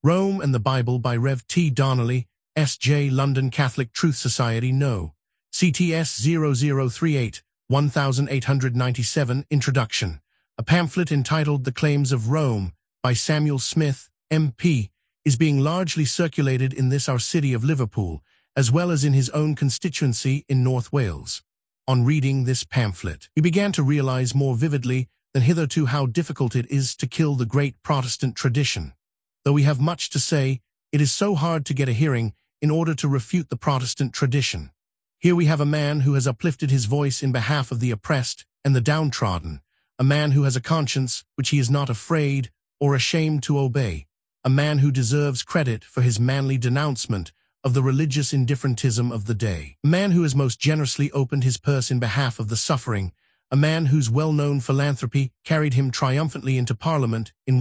Rome and the Bible by Rev. T. Donnelly, S.J. London Catholic Truth Society No. CTS 0038, 1897 Introduction. A pamphlet entitled The Claims of Rome by Samuel Smith, M.P., is being largely circulated in this our city of Liverpool, as well as in his own constituency in North Wales. On reading this pamphlet, we began to realize more vividly than hitherto how difficult it is to kill the great Protestant tradition. Though we have much to say, it is so hard to get a hearing in order to refute the Protestant tradition. Here we have a man who has uplifted his voice in behalf of the oppressed and the downtrodden, a man who has a conscience which he is not afraid or ashamed to obey, a man who deserves credit for his manly denouncement of the religious indifferentism of the day, a man who has most generously opened his purse in behalf of the suffering, a man whose well-known philanthropy carried him triumphantly into Parliament in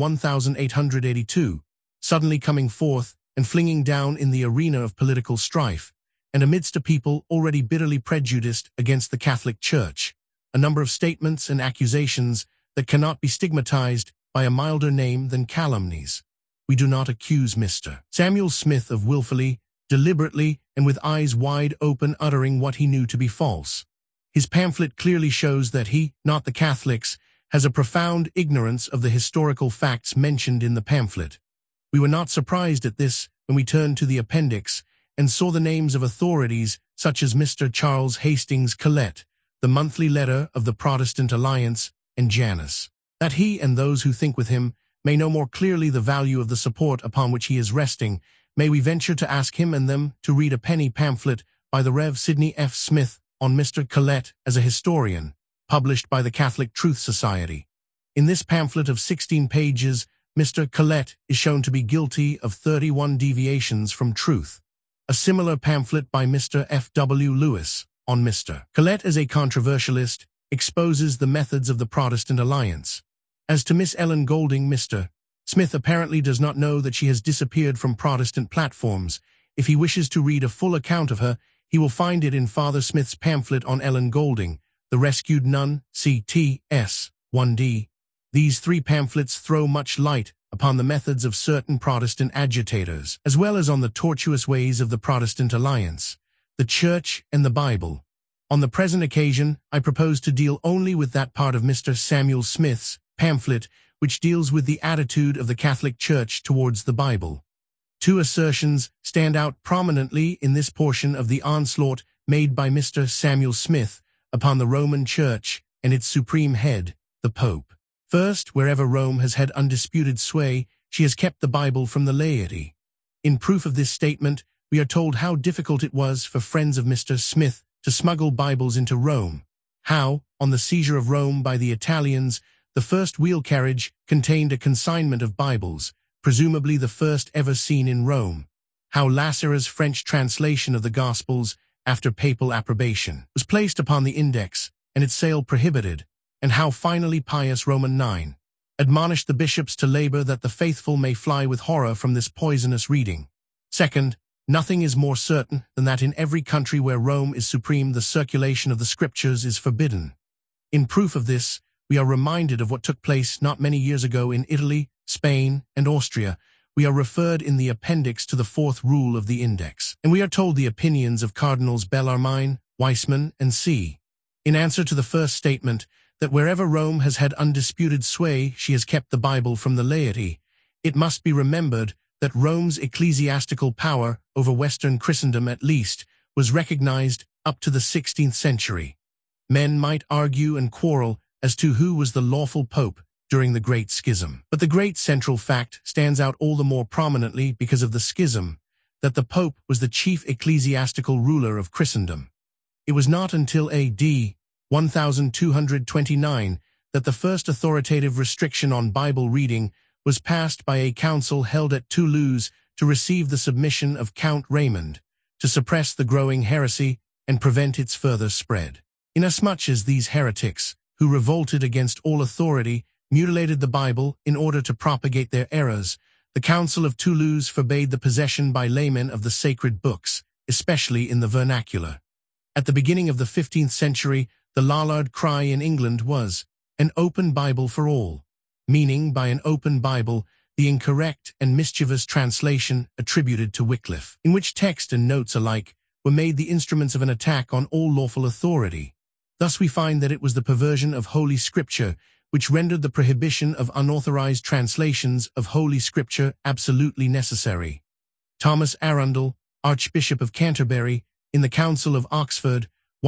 1882, suddenly coming forth and flinging down in the arena of political strife, and amidst a people already bitterly prejudiced against the Catholic Church, a number of statements and accusations that cannot be stigmatized by a milder name than calumnies. We do not accuse Mr. Samuel Smith of willfully, deliberately, and with eyes wide open uttering what he knew to be false. His pamphlet clearly shows that he, not the Catholics, has a profound ignorance of the historical facts mentioned in the pamphlet. We were not surprised at this when we turned to the appendix and saw the names of authorities such as Mr. Charles Hastings Collett, the monthly letter of the Protestant Alliance, and Janus. That he and those who think with him may know more clearly the value of the support upon which he is resting, may we venture to ask him and them to read a penny pamphlet by the Rev. Sidney F. Smith on Mr. Collett as a historian, published by the Catholic Truth Society. In this pamphlet of 16 pages, Mr. Collett is shown to be guilty of 31 deviations from truth. A similar pamphlet by Mr. F. W. Lewis on Mr. Collett as a controversialist exposes the methods of the Protestant Alliance. As to Miss Ellen Golding, Mr. Smith apparently does not know that she has disappeared from Protestant platforms. If he wishes to read a full account of her, he will find it in Father Smith's pamphlet on Ellen Golding, The Rescued Nun, CTS 1D. These three pamphlets throw much light upon the methods of certain Protestant agitators, as well as on the tortuous ways of the Protestant Alliance, the Church, and the Bible. On the present occasion, I propose to deal only with that part of Mr. Samuel Smith's pamphlet which deals with the attitude of the Catholic Church towards the Bible. Two assertions stand out prominently in this portion of the onslaught made by Mr. Samuel Smith upon the Roman Church and its supreme head, the Pope. First, wherever Rome has had undisputed sway, she has kept the Bible from the laity. In proof of this statement, we are told how difficult it was for friends of Mr. Smith to smuggle Bibles into Rome, how, on the seizure of Rome by the Italians, the first wheel carriage contained a consignment of Bibles, presumably the first ever seen in Rome, how Lasserre's French translation of the Gospels, after papal approbation, was placed upon the index and its sale prohibited, and how finally Pius Roman IX admonished the bishops to labor that the faithful may fly with horror from this poisonous reading. Second, nothing is more certain than that in every country where Rome is supreme the circulation of the Scriptures is forbidden. In proof of this, we are reminded of what took place not many years ago in Italy, Spain, and Austria. We are referred in the appendix to the fourth rule of the index, and we are told the opinions of Cardinals Bellarmine, Weissman, and C. In answer to the first statement, that wherever Rome has had undisputed sway, she has kept the Bible from the laity, it must be remembered that Rome's ecclesiastical power over Western Christendom at least was recognized up to the 16th century. Men might argue and quarrel as to who was the lawful pope during the Great Schism. But the great central fact stands out all the more prominently because of the schism, that the pope was the chief ecclesiastical ruler of Christendom. It was not until A.D. 1229 that the first authoritative restriction on Bible reading was passed by a council held at Toulouse to receive the submission of Count Raymond, to suppress the growing heresy and prevent its further spread. Inasmuch as these heretics, who revolted against all authority, mutilated the Bible in order to propagate their errors, the Council of Toulouse forbade the possession by laymen of the sacred books, especially in the vernacular. At the beginning of the 15th century, the Lollard cry in England was, "An open Bible for all," meaning by an open Bible the incorrect and mischievous translation attributed to Wycliffe, in which text and notes alike were made the instruments of an attack on all lawful authority. Thus we find that it was the perversion of Holy Scripture which rendered the prohibition of unauthorized translations of Holy Scripture absolutely necessary. Thomas Arundel, Archbishop of Canterbury, in the Council of Oxford,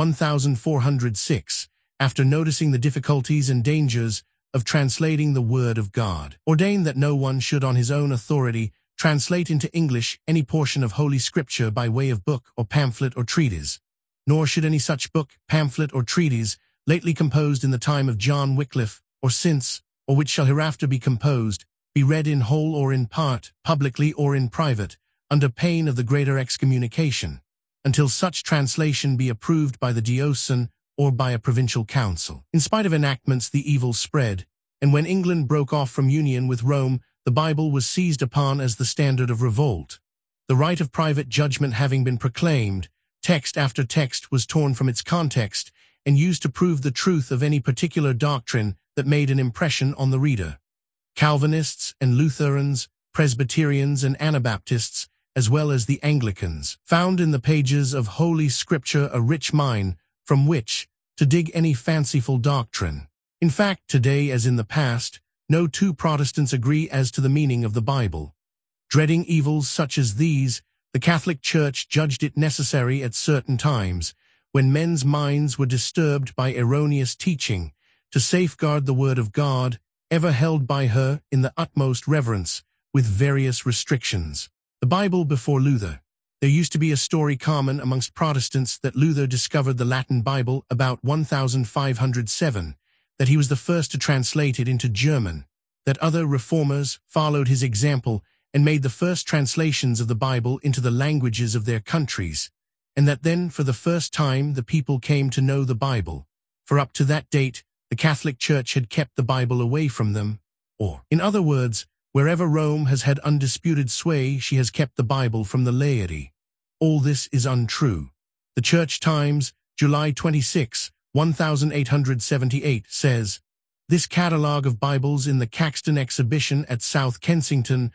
1406, after noticing the difficulties and dangers of translating the Word of God, ordained that no one should on his own authority translate into English any portion of Holy Scripture by way of book or pamphlet or treatise, nor should any such book, pamphlet, or treatise, lately composed in the time of John Wycliffe, or since, or which shall hereafter be composed, be read in whole or in part, publicly or in private, under pain of the greater excommunication, until such translation be approved by the diocesan or by a provincial council. In spite of enactments, the evil spread, and when England broke off from union with Rome, the Bible was seized upon as the standard of revolt. The right of private judgment having been proclaimed, text after text was torn from its context and used to prove the truth of any particular doctrine that made an impression on the reader. Calvinists and Lutherans, Presbyterians and Anabaptists, as well as the Anglicans, found in the pages of Holy Scripture a rich mine from which to dig any fanciful doctrine. In fact, today as in the past, no two Protestants agree as to the meaning of the Bible. Dreading evils such as these, the Catholic Church judged it necessary at certain times, when men's minds were disturbed by erroneous teaching, to safeguard the Word of God, ever held by her in the utmost reverence, with various restrictions. The Bible before Luther. There used to be a story common amongst Protestants that Luther discovered the Latin Bible about 1507, that he was the first to translate it into German, that other reformers followed his example and made the first translations of the Bible into the languages of their countries, and that then for the first time the people came to know the Bible, for up to that date the Catholic Church had kept the Bible away from them, or, in other words, wherever Rome has had undisputed sway, she has kept the Bible from the laity. All this is untrue. The Church Times, July 26, 1878, says, "This catalogue of Bibles in the Caxton Exhibition at South Kensington,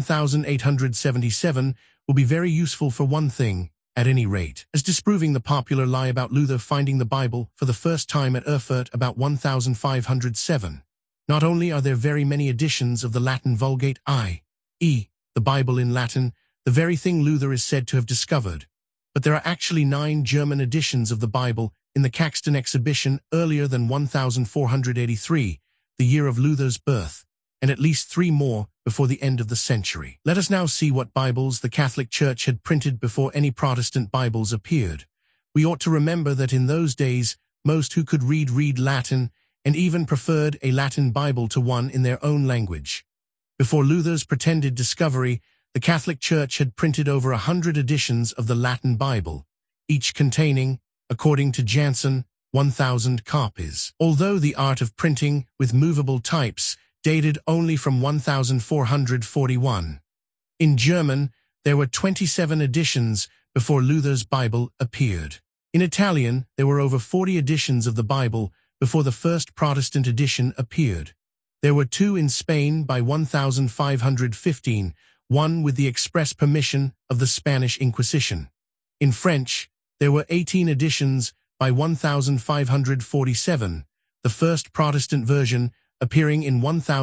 1877, will be very useful for one thing, at any rate, as disproving the popular lie about Luther finding the Bible for the first time at Erfurt about 1507. Not only are there very many editions of the Latin Vulgate, i.e., the Bible in Latin, the very thing Luther is said to have discovered, but there are actually 9 German editions of the Bible in the Caxton Exhibition earlier than 1483, the year of Luther's birth, and at least 3 more before the end of the century." Let us now see what Bibles the Catholic Church had printed before any Protestant Bibles appeared. We ought to remember that in those days, most who could read Latin, and even preferred a Latin Bible to one in their own language. Before Luther's pretended discovery, the Catholic Church had printed over 100 editions of the Latin Bible, each containing, according to Jansen, 1,000 copies. Although the art of printing with movable types dated only from 1441. In German, there were 27 editions before Luther's Bible appeared. In Italian, there were over 40 editions of the Bible before the first Protestant edition appeared. There were 2 in Spain by 1515, one with the express permission of the Spanish Inquisition. In French, there were 18 editions by 1547, the first Protestant version appearing in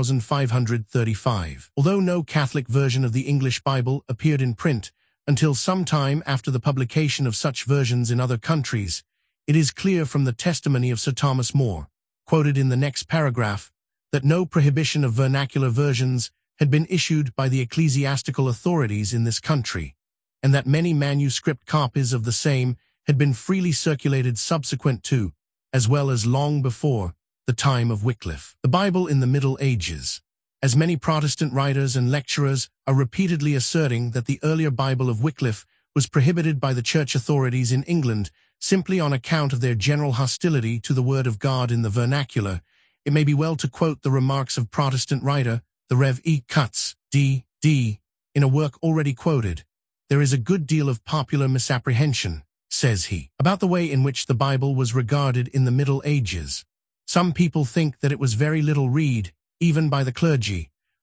1535. Although no Catholic version of the English Bible appeared in print until some time after the publication of such versions in other countries, it is clear from the testimony of Sir Thomas More, quoted in the next paragraph, that no prohibition of vernacular versions had been issued by the ecclesiastical authorities in this country, and that many manuscript copies of the same had been freely circulated subsequent to, as well as long before, the time of Wycliffe. The Bible in the Middle Ages. As many Protestant writers and lecturers are repeatedly asserting that the earlier Bible of Wycliffe was prohibited by the church authorities in England simply on account of their general hostility to the Word of God in the vernacular, it may be well to quote the remarks of Protestant writer, the Rev. E. Cutts, D.D., in a work already quoted. "There is a good deal of popular misapprehension," says he, "about the way in which the Bible was regarded in the Middle Ages. Some people think that it was very little read, even by the clergy,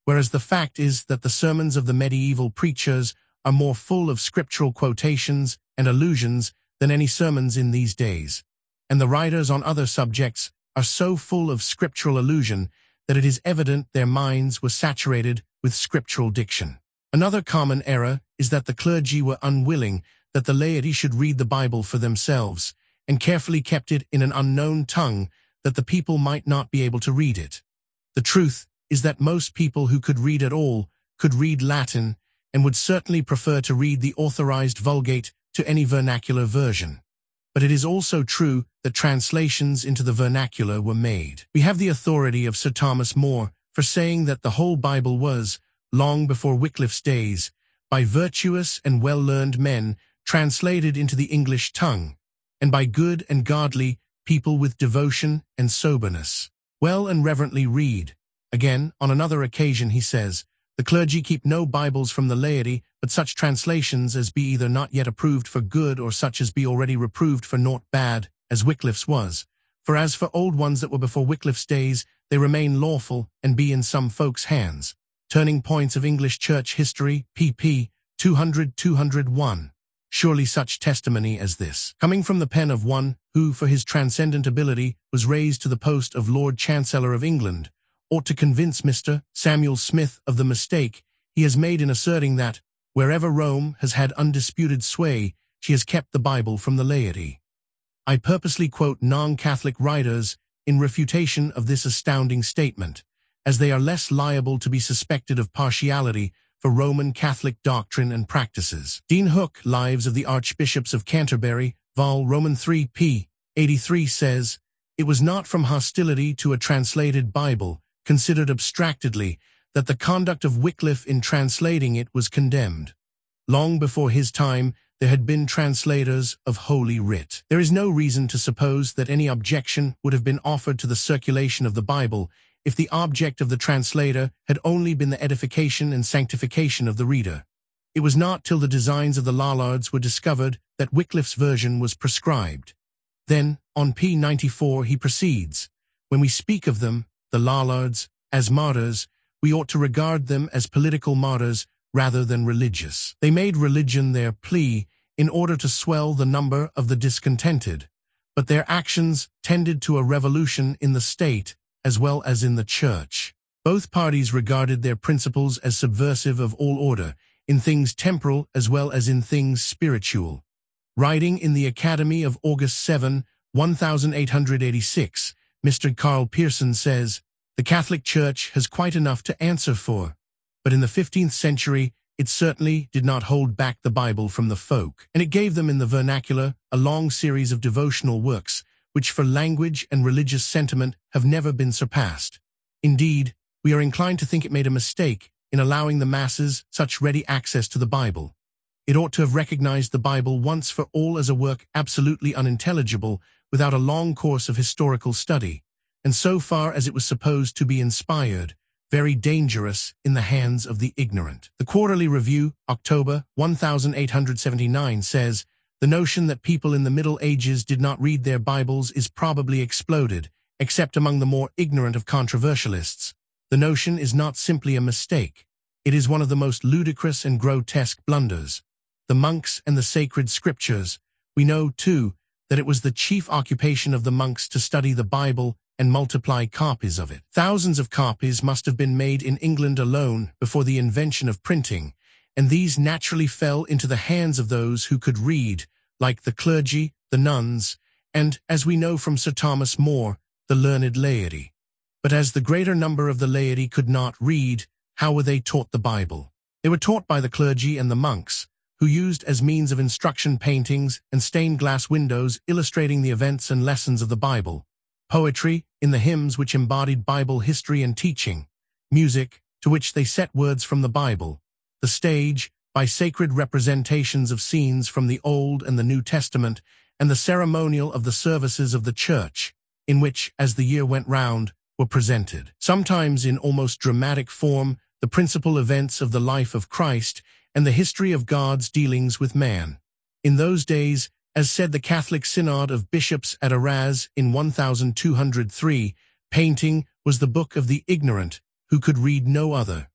whereas the fact is that the sermons of the medieval preachers are more full of scriptural quotations and allusions than any sermons in these days, and the writers on other subjects are so full of scriptural allusion that it is evident their minds were saturated with scriptural diction. Another common error is that the clergy were unwilling that the laity should read the Bible for themselves, and carefully kept it in an unknown tongue that the people might not be able to read it. The truth is that most people who could read at all could read Latin and would certainly prefer to read the authorized Vulgate to any vernacular version. But it is also true that translations into the vernacular were made. We have the authority of Sir Thomas More for saying that the whole Bible was, long before Wycliffe's days, by virtuous and well-learned men translated into the English tongue, and by good and godly people with devotion and soberness. Well and reverently read. Again, on another occasion he says, the clergy keep no Bibles from the laity, but such translations as be either not yet approved for good or such as be already reproved for naught bad, as Wycliffe's was. For as for old ones that were before Wycliffe's days, they remain lawful and be in some folks' hands. Turning Points of English Church History, pp. 200-201. Surely such testimony as this, coming from the pen of one who, for his transcendent ability, was raised to the post of Lord Chancellor of England, ought to convince Mr. Samuel Smith of the mistake he has made in asserting that, wherever Rome has had undisputed sway, she has kept the Bible from the laity. I purposely quote non-Catholic writers in refutation of this astounding statement, as they are less liable to be suspected of partiality for Roman Catholic doctrine and practices. Dean Hook, Lives of the Archbishops of Canterbury, Vol. Roman 3 p. 83 says, "It was not from hostility to a translated Bible, considered abstractedly, that the conduct of Wycliffe in translating it was condemned. Long before his time, there had been translators of Holy Writ. There is no reason to suppose that any objection would have been offered to the circulation of the Bible if the object of the translator had only been the edification and sanctification of the reader. It was not till the designs of the Lollards were discovered that Wycliffe's version was prescribed." Then, on p. 94, he proceeds, "When we speak of them, the Lollards, as martyrs, we ought to regard them as political martyrs rather than religious. They made religion their plea in order to swell the number of the discontented, but their actions tended to a revolution in the state as well as in the church. Both parties regarded their principles as subversive of all order, in things temporal as well as in things spiritual." Writing in the Academy of August 7, 1886, Mr. Carl Pearson says, "The Catholic Church has quite enough to answer for, but in the 15th century it certainly did not hold back the Bible from the folk, and it gave them in the vernacular a long series of devotional works, which for language and religious sentiment have never been surpassed. Indeed, we are inclined to think it made a mistake in allowing the masses such ready access to the Bible. It ought to have recognized the Bible once for all as a work absolutely unintelligible without a long course of historical study, and so far as it was supposed to be inspired, very dangerous in the hands of the ignorant." The Quarterly Review, October 1879 says, "The notion that people in the Middle Ages did not read their Bibles is probably exploded, except among the more ignorant of controversialists. The notion is not simply a mistake. It is one of the most ludicrous and grotesque blunders. The monks and the sacred scriptures. We know, too, that it was the chief occupation of the monks to study the Bible and multiply copies of it. Thousands of copies must have been made in England alone before the invention of printing, and these naturally fell into the hands of those who could read, like the clergy, the nuns, and, as we know from Sir Thomas More, the learned laity. But as the greater number of the laity could not read, how were they taught the Bible? They were taught by the clergy and the monks, who used as means of instruction paintings and stained glass windows illustrating the events and lessons of the Bible, poetry in the hymns which embodied Bible history and teaching, music to which they set words from the Bible, the stage by sacred representations of scenes from the Old and the New Testament, and the ceremonial of the services of the Church, in which, as the year went round, were presented, sometimes in almost dramatic form, the principal events of the life of Christ and the history of God's dealings with man. In those days, as said the Catholic Synod of Bishops at Arras in 1203, painting was the book of the ignorant, who could read no other.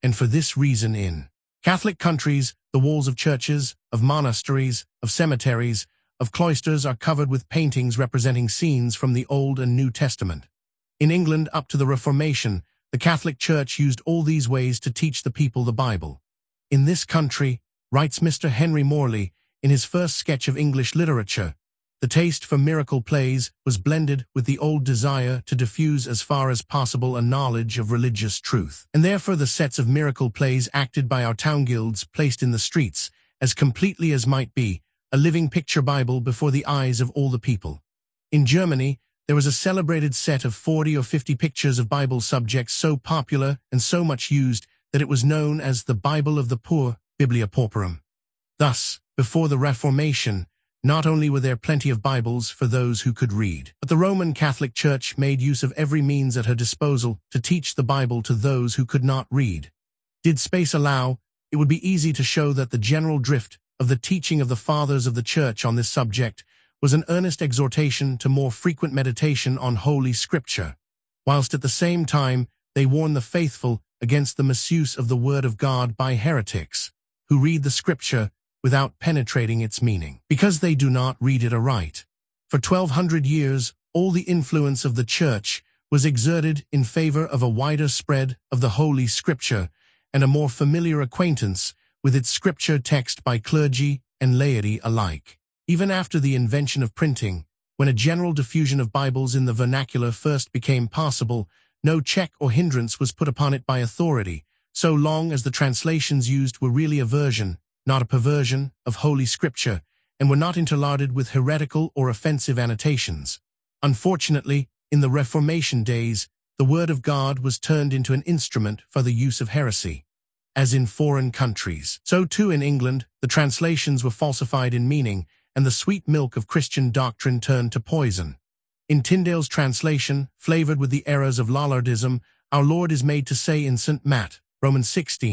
and for this reason in Catholic countries, the walls of churches, of monasteries, of cemeteries, of cloisters are covered with paintings representing scenes from the Old and New Testament. In England, up to the Reformation, the Catholic Church used all these ways to teach the people the Bible. In this country, writes Mr. Henry Morley in his first sketch of English literature, the taste for miracle plays was blended with the old desire to diffuse as far as possible a knowledge of religious truth. And therefore the sets of miracle plays acted by our town guilds placed in the streets, as completely as might be, a living picture Bible before the eyes of all the people. In Germany, there was a celebrated set of 40 or 50 pictures of Bible subjects so popular and so much used that it was known as the Bible of the Poor, Biblia Pauperum. Thus, before the Reformation, not only were there plenty of Bibles for those who could read, but the Roman Catholic Church made use of every means at her disposal to teach the Bible to those who could not read. Did space allow, it would be easy to show that the general drift of the teaching of the Fathers of the Church on this subject was an earnest exhortation to more frequent meditation on Holy Scripture, whilst at the same time they warn the faithful against the misuse of the Word of God by heretics, who read the Scripture without penetrating its meaning, because they do not read it aright. For 1200 years, all the influence of the Church was exerted in favor of a wider spread of the Holy Scripture and a more familiar acquaintance with its Scripture text by clergy and laity alike. Even after the invention of printing, when a general diffusion of Bibles in the vernacular first became possible, no check or hindrance was put upon it by authority, so long as the translations used were really a version, not a perversion, of Holy Scripture, and were not interlarded with heretical or offensive annotations. Unfortunately, in the Reformation days, the Word of God was turned into an instrument for the use of heresy. As in foreign countries, so too in England, the translations were falsified in meaning, and the sweet milk of Christian doctrine turned to poison. In Tyndale's translation, flavored with the errors of Lollardism, our Lord is made to say in St. Matt, Romans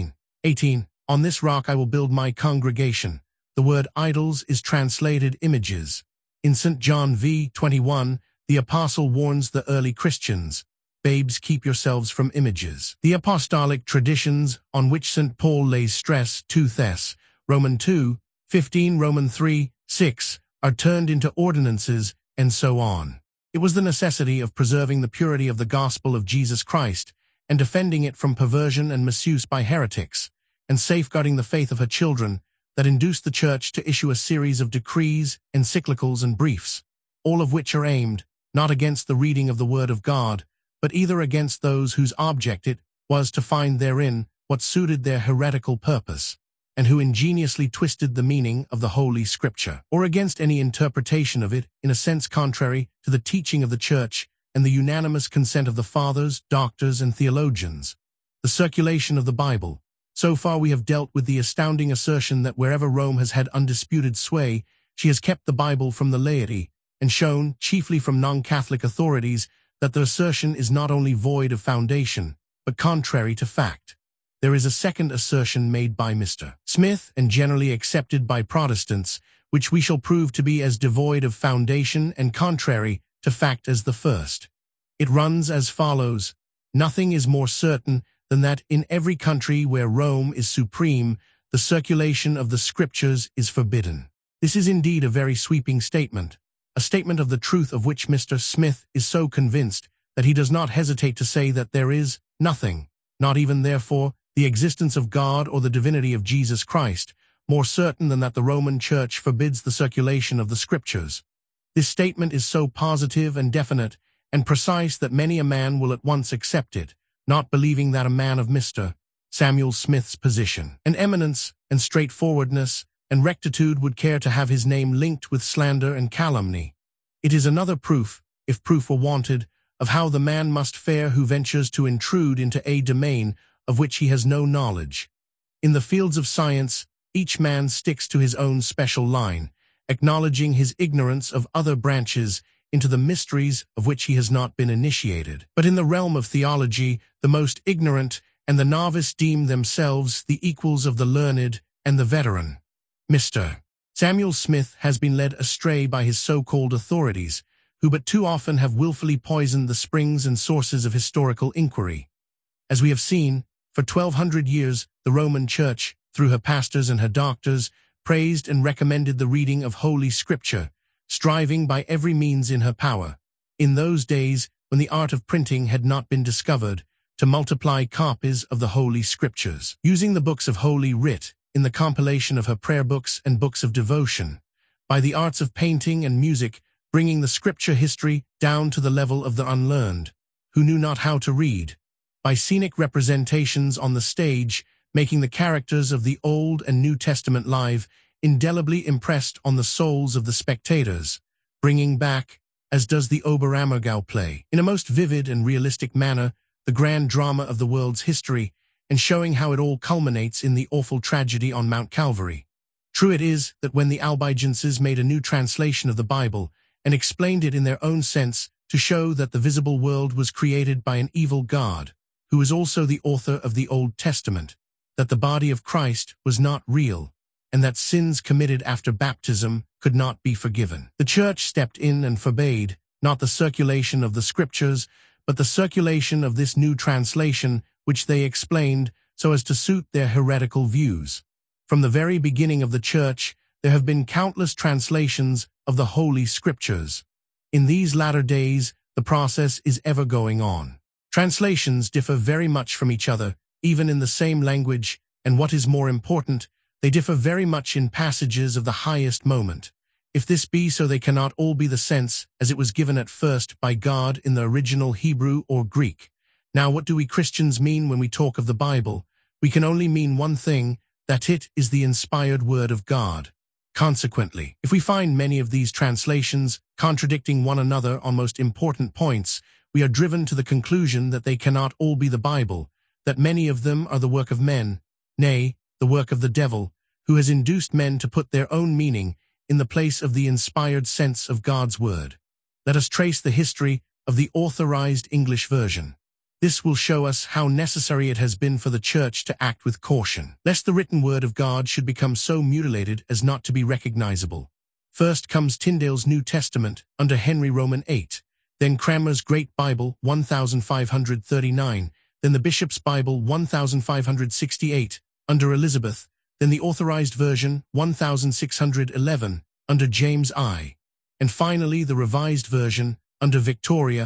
16:18, "On this rock I will build my congregation." The word idols is translated images. In St. John v. 21, the apostle warns the early Christians, "Babes, keep yourselves from images." The apostolic traditions on which St. Paul lays stress, 2 Thess, Roman 2:15, Roman 3:6, are turned into ordinances, and so on. It was the necessity of preserving the purity of the gospel of Jesus Christ and defending it from perversion and misuse by heretics, and safeguarding the faith of her children, that induced the Church to issue a series of decrees, encyclicals, and briefs, all of which are aimed, not against the reading of the Word of God, but either against those whose object it was to find therein what suited their heretical purpose, and who ingeniously twisted the meaning of the Holy Scripture, or against any interpretation of it in a sense contrary to the teaching of the Church and the unanimous consent of the Fathers, doctors, and theologians. The circulation of the Bible. So far we have dealt with the astounding assertion that wherever Rome has had undisputed sway, she has kept the Bible from the laity, and shown, chiefly from non-Catholic authorities, that the assertion is not only void of foundation, but contrary to fact. There is a second assertion made by Mr. Smith and generally accepted by Protestants, which we shall prove to be as devoid of foundation and contrary to fact as the first. It runs as follows: "Nothing is more certain than that in every country where Rome is supreme, the circulation of the Scriptures is forbidden." This is indeed a very sweeping statement, a statement of the truth of which Mr. Smith is so convinced that he does not hesitate to say that there is nothing, not even therefore the existence of God or the divinity of Jesus Christ, more certain than that the Roman Church forbids the circulation of the Scriptures. This statement is so positive and definite and precise that many a man will at once accept it, not believing that a man of Mr. Samuel Smith's position and eminence and straightforwardness and rectitude would care to have his name linked with slander and calumny. It is another proof, if proof were wanted, of how the man must fare who ventures to intrude into a domain of which he has no knowledge. In the fields of science, each man sticks to his own special line, acknowledging his ignorance of other branches into the mysteries of which he has not been initiated. But in the realm of theology, the most ignorant and the novice deem themselves the equals of the learned and the veteran. Mr. Samuel Smith has been led astray by his so-called authorities, who but too often have willfully poisoned the springs and sources of historical inquiry. As we have seen, For 1200 years, the Roman Church, through her pastors and her doctors, praised and recommended the reading of Holy Scripture, striving by every means in her power, in those days when the art of printing had not been discovered, to multiply copies of the Holy Scriptures, using the books of Holy Writ in the compilation of her prayer books and books of devotion, by the arts of painting and music, bringing the Scripture history down to the level of the unlearned, who knew not how to read, by scenic representations on the stage, making the characters of the Old and New Testament live, indelibly impressed on the souls of the spectators, bringing back, as does the Oberammergau play, in a most vivid and realistic manner, the grand drama of the world's history, and showing how it all culminates in the awful tragedy on Mount Calvary. True it is that when the Albigenses made a new translation of the Bible and explained it in their own sense to show that the visible world was created by an evil God, who is also the author of the Old Testament, that the body of Christ was not real, and that sins committed after baptism could not be forgiven. The Church stepped in and forbade, not the circulation of the Scriptures, but the circulation of this new translation, which they explained so as to suit their heretical views. From the very beginning of the Church, there have been countless translations of the Holy Scriptures. In these latter days, the process is ever going on. Translations differ very much from each other, even in the same language, and what is more important, they differ very much in passages of the highest moment. If this be so, they cannot all be the sense as it was given at first by God in the original Hebrew or Greek. Now, what do we Christians mean when we talk of the Bible? We can only mean one thing, that it is the inspired word of God. Consequently, if we find many of these translations contradicting one another on most important points, we are driven to the conclusion that they cannot all be the Bible, that many of them are the work of men, nay, the work of the devil, who has induced men to put their own meaning in the place of the inspired sense of God's word. Let us trace the history of the authorized English version. This will show us how necessary it has been for the Church to act with caution, lest the written word of God should become so mutilated as not to be recognizable. First comes Tyndale's New Testament under Henry Roman VIII, then Cranmer's Great Bible 1539, then the Bishop's Bible 1568 under Elizabeth, then the Authorized Version 1611 under James I, and finally the Revised Version under Victoria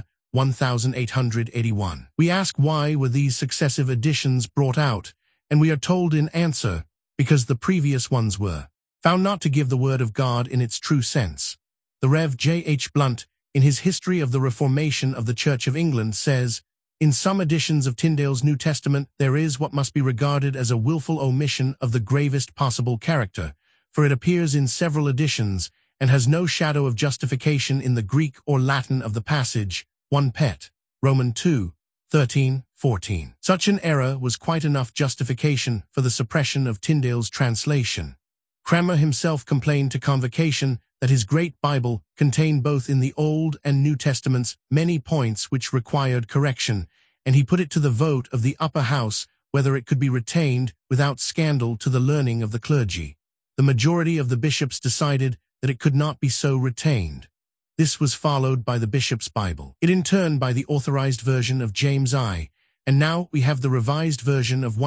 1881. We ask why were these successive editions brought out, and we are told in answer, because the previous ones were found not to give the Word of God in its true sense. The Rev. J. H. Blunt, in his History of the Reformation of the Church of England, says, "In some editions of Tyndale's New Testament there is what must be regarded as a willful omission of the gravest possible character, for it appears in several editions, and has no shadow of justification in the Greek or Latin of the passage, 1 Pet, Roman 2, 13, 14. Such an error was quite enough justification for the suppression of Tyndale's translation. Cranmer himself complained to Convocation that his Great Bible contained both in the Old and New Testaments many points which required correction, and he put it to the vote of the Upper House whether it could be retained without scandal to the learning of the clergy. The majority of the bishops decided that it could not be so retained. This was followed by the Bishop's Bible, it in turn by the Authorized Version of James I, and now we have the Revised Version of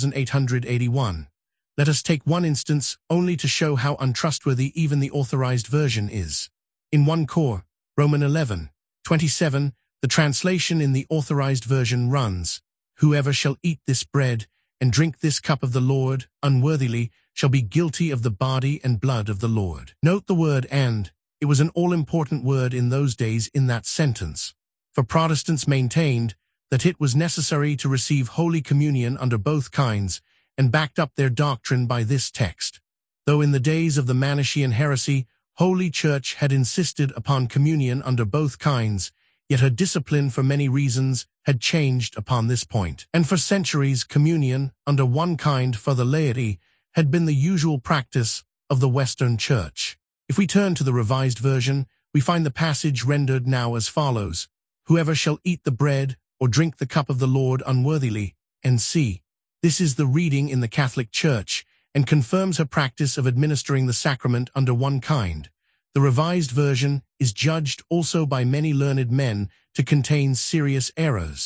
1881. Let us take one instance only to show how untrustworthy even the Authorized Version is. In 1 Cor, Roman 11, 27, the translation in the Authorized Version runs, "Whoever shall eat this bread and drink this cup of the Lord unworthily shall be guilty of the body and blood of the Lord." Note the word "and." It was an all-important word in those days in that sentence, for Protestants maintained that it was necessary to receive Holy Communion under both kinds, and backed up their doctrine by this text. Though in the days of the Manichaean heresy, Holy Church had insisted upon communion under both kinds, yet her discipline for many reasons had changed upon this point, and for centuries communion under one kind for the laity had been the usual practice of the Western Church. If we turn to the Revised Version, we find the passage rendered now as follows, "Whoever shall eat the bread or drink the cup of the Lord unworthily," and see. This is the reading in the Catholic Church, and confirms her practice of administering the sacrament under one kind. The Revised Version is judged also by many learned men to contain serious errors.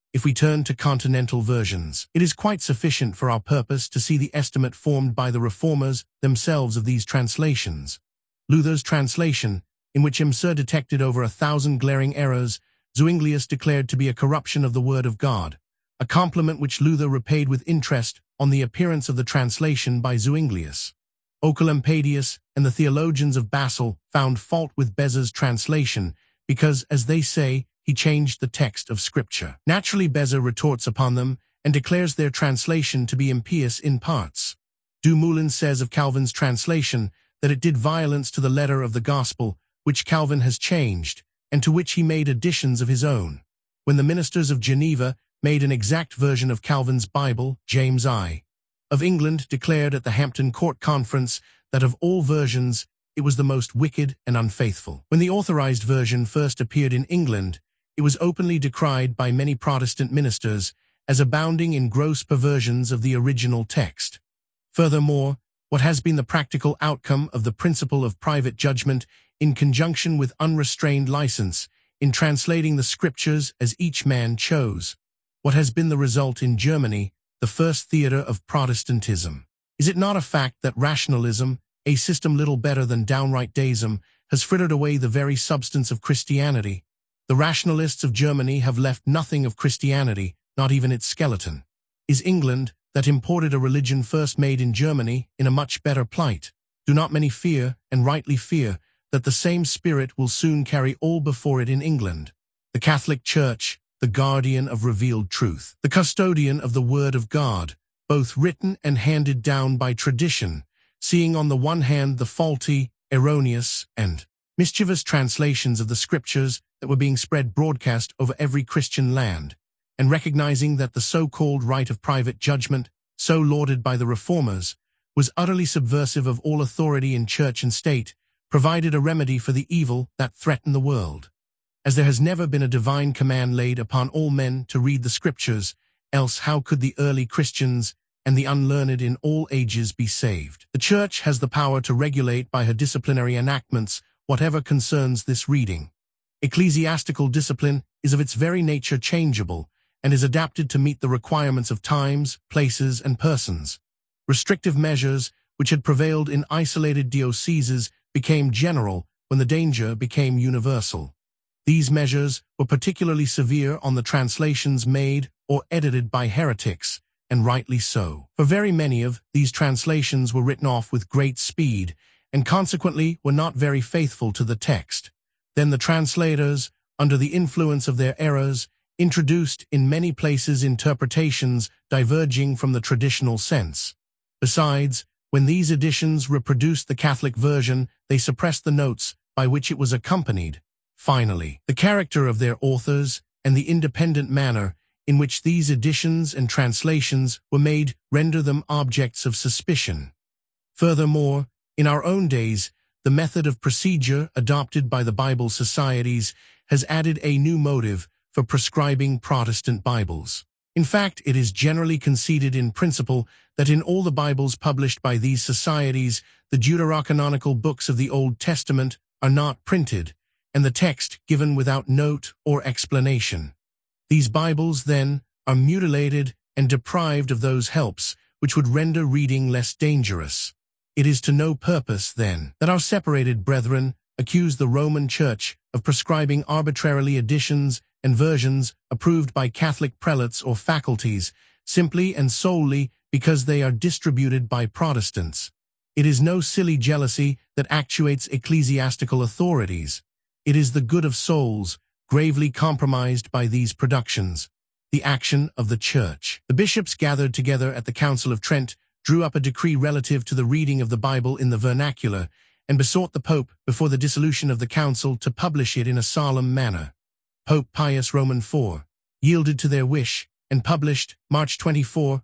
if we turn to continental versions. It is quite sufficient for our purpose to see the estimate formed by the reformers themselves of these translations. Luther's translation, in which Imser detected over 1,000 glaring errors, Zuinglius declared to be a corruption of the Word of God, a compliment which Luther repaid with interest on the appearance of the translation by Zuinglius. Oecolampadius and the theologians of Basel found fault with Beza's translation because, as they say, he changed the text of Scripture. Naturally, Beza retorts upon them and declares their translation to be impious in parts. Dumoulin says of Calvin's translation that it did violence to the letter of the Gospel, which Calvin has changed, and to which he made additions of his own. When the ministers of Geneva made an exact version of Calvin's Bible, James I. of England declared at the Hampton Court Conference that of all versions, it was the most wicked and unfaithful. When the authorized version first appeared in England, it was openly decried by many Protestant ministers as abounding in gross perversions of the original text. Furthermore, what has been the practical outcome of the principle of private judgment in conjunction with unrestrained license in translating the Scriptures as each man chose? What has been the result in Germany, the first theater of Protestantism? Is it not a fact that rationalism, a system little better than downright deism, has frittered away the very substance of Christianity? The rationalists of Germany have left nothing of Christianity, not even its skeleton. Is England, that imported a religion first made in Germany, in a much better plight? Do not many fear, and rightly fear, that the same spirit will soon carry all before it in England? The Catholic Church, the guardian of revealed truth, the custodian of the Word of God, both written and handed down by tradition, seeing on the one hand the faulty, erroneous, and mischievous translations of the Scriptures that were being spread broadcast over every Christian land, and recognizing that the so-called right of private judgment, so lauded by the Reformers, was utterly subversive of all authority in church and state, provided a remedy for the evil that threatened the world. As there has never been a divine command laid upon all men to read the Scriptures, else how could the early Christians and the unlearned in all ages be saved? The Church has the power to regulate by her disciplinary enactments whatever concerns this reading. Ecclesiastical discipline is of its very nature changeable, and is adapted to meet the requirements of times, places, and persons. Restrictive measures, which had prevailed in isolated dioceses, became general when the danger became universal. These measures were particularly severe on the translations made or edited by heretics, and rightly so. For very many of these translations were written off with great speed, and consequently were not very faithful to the text. Then the translators, under the influence of their errors, introduced in many places interpretations diverging from the traditional sense. Besides, when these editions reproduced the Catholic version, they suppressed the notes by which it was accompanied. Finally, the character of their authors and the independent manner in which these editions and translations were made render them objects of suspicion. Furthermore, in our own days, the method of procedure adopted by the Bible societies has added a new motive for prescribing Protestant Bibles. In fact, it is generally conceded in principle that in all the Bibles published by these societies, the deuterocanonical books of the Old Testament are not printed, and the text given without note or explanation. These Bibles, then, are mutilated and deprived of those helps which would render reading less dangerous. It is to no purpose, then, that our separated brethren accuse the Roman Church of prescribing arbitrarily editions and versions approved by Catholic prelates or faculties, simply and solely because they are distributed by Protestants. It is no silly jealousy that actuates ecclesiastical authorities. It is the good of souls, gravely compromised by these productions, the action of the Church. The bishops gathered together at the Council of Trent drew up a decree relative to the reading of the Bible in the vernacular, and besought the Pope, before the dissolution of the Council, to publish it in a solemn manner. Pope Pius Roman IV yielded to their wish, and published, March 24,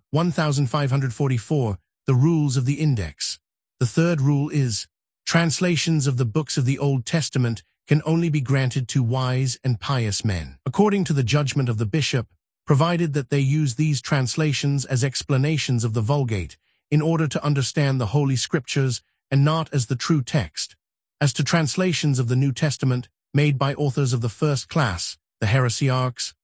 1544, the rules of the Index. The third rule is, translations of the books of the Old Testament can only be granted to wise and pious men, according to the judgment of the bishop, provided that they use these translations as explanations of the Vulgate, in order to understand the Holy Scriptures, and not as the true text. As to translations of the New Testament, made by authors of the first class, the heresiarchs,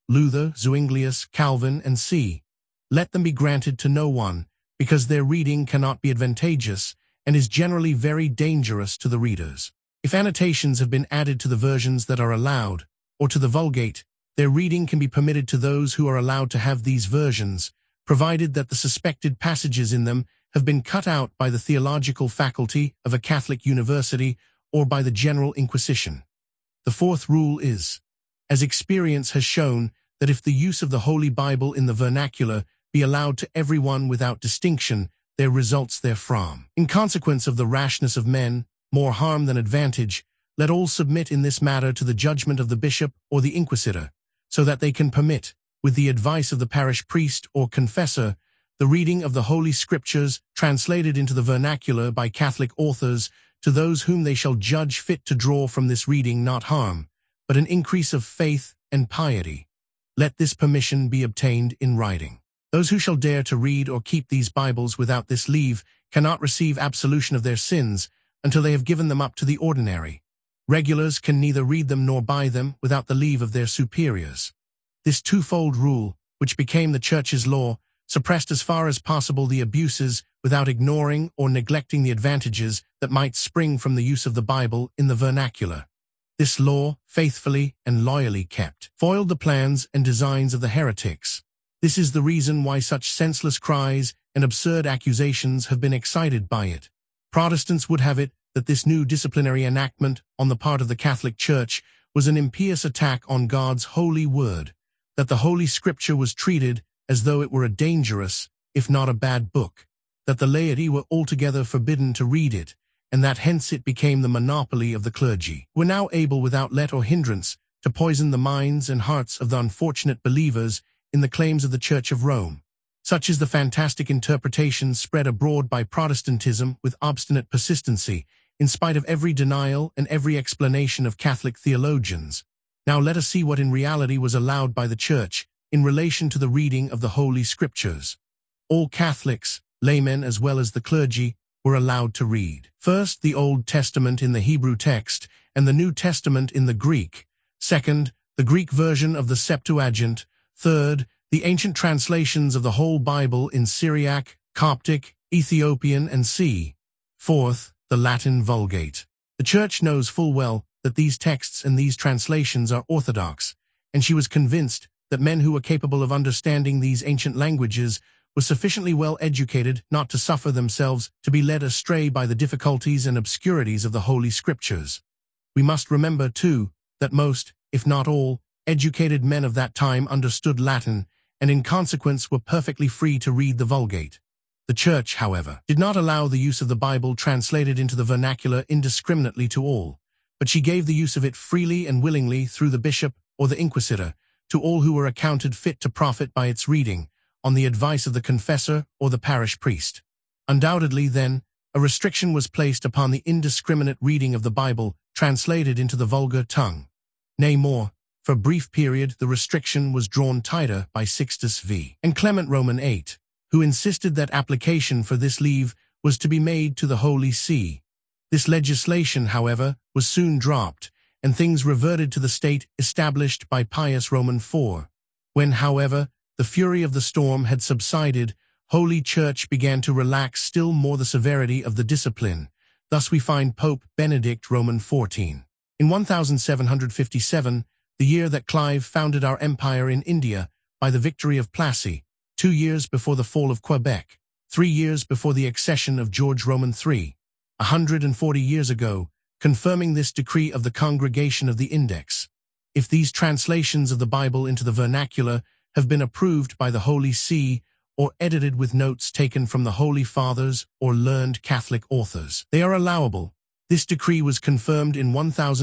Luther, Zuinglius, Calvin, and c. Let them be granted to no one, because their reading cannot be advantageous and is generally very dangerous to the readers. If annotations have been added to the versions that are allowed, or to the Vulgate, their reading can be permitted to those who are allowed to have these versions, provided that the suspected passages in them have been cut out by the theological faculty of a Catholic university or by the General Inquisition. The fourth rule is, as experience has shown, that if the use of the Holy Bible in the vernacular be allowed to everyone without distinction, there results therefrom, in consequence of the rashness of men, more harm than advantage. Let all submit in this matter to the judgment of the bishop or the inquisitor, so that they can permit, with the advice of the parish priest or confessor, the reading of the Holy Scriptures translated into the vernacular by Catholic authors to those whom they shall judge fit to draw from this reading not harm, but an increase of faith and piety. Let this permission be obtained in writing. Those who shall dare to read or keep these Bibles without this leave cannot receive absolution of their sins until they have given them up to the ordinary. Regulars can neither read them nor buy them without the leave of their superiors. This twofold rule, which became the Church's law, suppressed as far as possible the abuses without ignoring or neglecting the advantages that might spring from the use of the Bible in the vernacular. This law, faithfully and loyally kept, foiled the plans and designs of the heretics. This is the reason why such senseless cries and absurd accusations have been excited by it. Protestants would have it that this new disciplinary enactment on the part of the Catholic Church was an impious attack on God's holy word, that the Holy Scripture was treated as though it were a dangerous, if not a bad book, that the laity were altogether forbidden to read it, and that hence it became the monopoly of the clergy, who were now able without let or hindrance to poison the minds and hearts of the unfortunate believers in the claims of the Church of Rome. Such is the fantastic interpretation spread abroad by Protestantism with obstinate persistency, in spite of every denial and every explanation of Catholic theologians. Now let us see what in reality was allowed by the Church in relation to the reading of the Holy Scriptures. All Catholics, laymen as well as the clergy, were allowed to read. First, the Old Testament in the Hebrew text and the New Testament in the Greek. Second, the Greek version of the Septuagint. Third, the ancient translations of the whole Bible in Syriac, Coptic, Ethiopian, and c. Fourth, the Latin Vulgate. The Church knows full well that these texts and these translations are orthodox, and she was convinced that men who were capable of understanding these ancient languages were sufficiently well educated not to suffer themselves to be led astray by the difficulties and obscurities of the Holy Scriptures. We must remember, too, that most, if not all, educated men of that time understood Latin and in consequence were perfectly free to read the Vulgate. The Church, however, did not allow the use of the Bible translated into the vernacular indiscriminately to all, but she gave the use of it freely and willingly through the bishop or the inquisitor to all who were accounted fit to profit by its reading, on the advice of the confessor or the parish priest. Undoubtedly, then, a restriction was placed upon the indiscriminate reading of the Bible translated into the vulgar tongue. Nay more, for a brief period the restriction was drawn tighter by Sixtus V. and Clement Roman VIII, who insisted that application for this leave was to be made to the Holy See. This legislation, however, was soon dropped, and things reverted to the state established by Pius Roman IV. When, however, the fury of the storm had subsided, Holy Church began to relax still more the severity of the discipline. Thus we find Pope Benedict Roman XIV. In 1757, the year that Clive founded our empire in India by the victory of Plassey, 2 years before the fall of Quebec, 3 years before the accession of George Roman III, 140 years ago, confirming this decree of the Congregation of the Index. If these translations of the Bible into the vernacular have been approved by the Holy See or edited with notes taken from the Holy Fathers or learned Catholic authors, they are allowable. This decree was confirmed in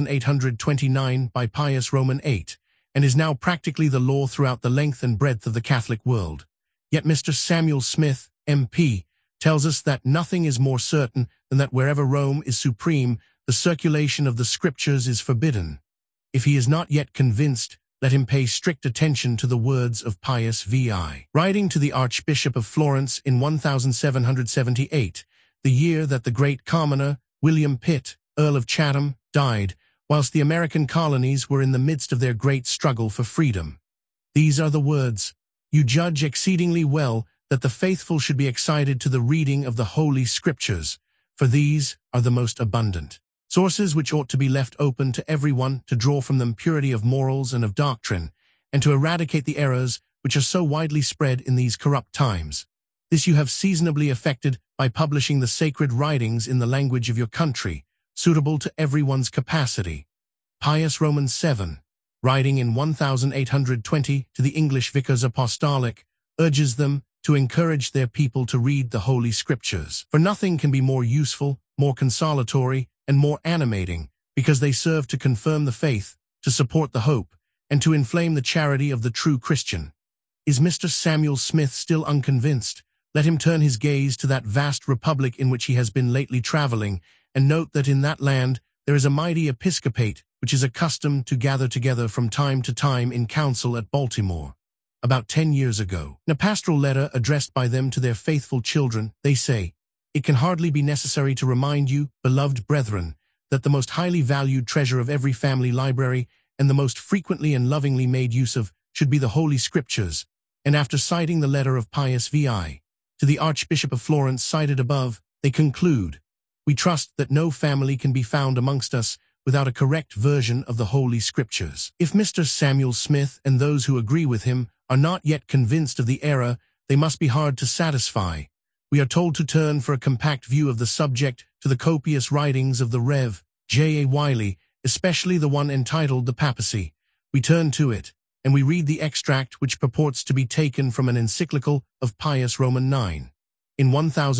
1829 by Pius Roman VIII and is now practically the law throughout the length and breadth of the Catholic world. Yet Mr. Samuel Smith, MP, tells us that nothing is more certain than that wherever Rome is supreme, the circulation of the Scriptures is forbidden. If he is not yet convinced, let him pay strict attention to the words of Pius VI. Writing to the Archbishop of Florence in 1778, the year that the great commoner, William Pitt, Earl of Chatham, died, whilst the American colonies were in the midst of their great struggle for freedom. These are the words, "You judge exceedingly well that the faithful should be excited to the reading of the Holy Scriptures, for these are the most abundant. Sources which ought to be left open to everyone to draw from them purity of morals and of doctrine, and to eradicate the errors which are so widely spread in these corrupt times. This you have seasonably effected by publishing the sacred writings in the language of your country, suitable to everyone's capacity." Pius Roman VII, writing in 1820 to the English Vicars Apostolic, urges them to encourage their people to read the Holy Scriptures. For nothing can be more useful, more consolatory, and more animating, because they serve to confirm the faith, to support the hope, and to inflame the charity of the true Christian. Is Mr. Samuel Smith still unconvinced? Let him turn his gaze to that vast republic in which he has been lately traveling, and note that in that land there is a mighty episcopate which is accustomed to gather together from time to time in council at Baltimore. About 10 years ago, in a pastoral letter addressed by them to their faithful children, they say, "It can hardly be necessary to remind you, beloved brethren, that the most highly valued treasure of every family library and the most frequently and lovingly made use of should be the Holy Scriptures." And after citing the letter of Pius VI to the Archbishop of Florence cited above, they conclude, "We trust that no family can be found amongst us without a correct version of the Holy Scriptures." If Mr. Samuel Smith and those who agree with him are not yet convinced of the error, they must be hard to satisfy. We are told to turn for a compact view of the subject to the copious writings of the Rev. J. A. Wylie, especially the one entitled The Papacy. We turn to it, and we read the extract which purports to be taken from an encyclical of Pius Roman IX in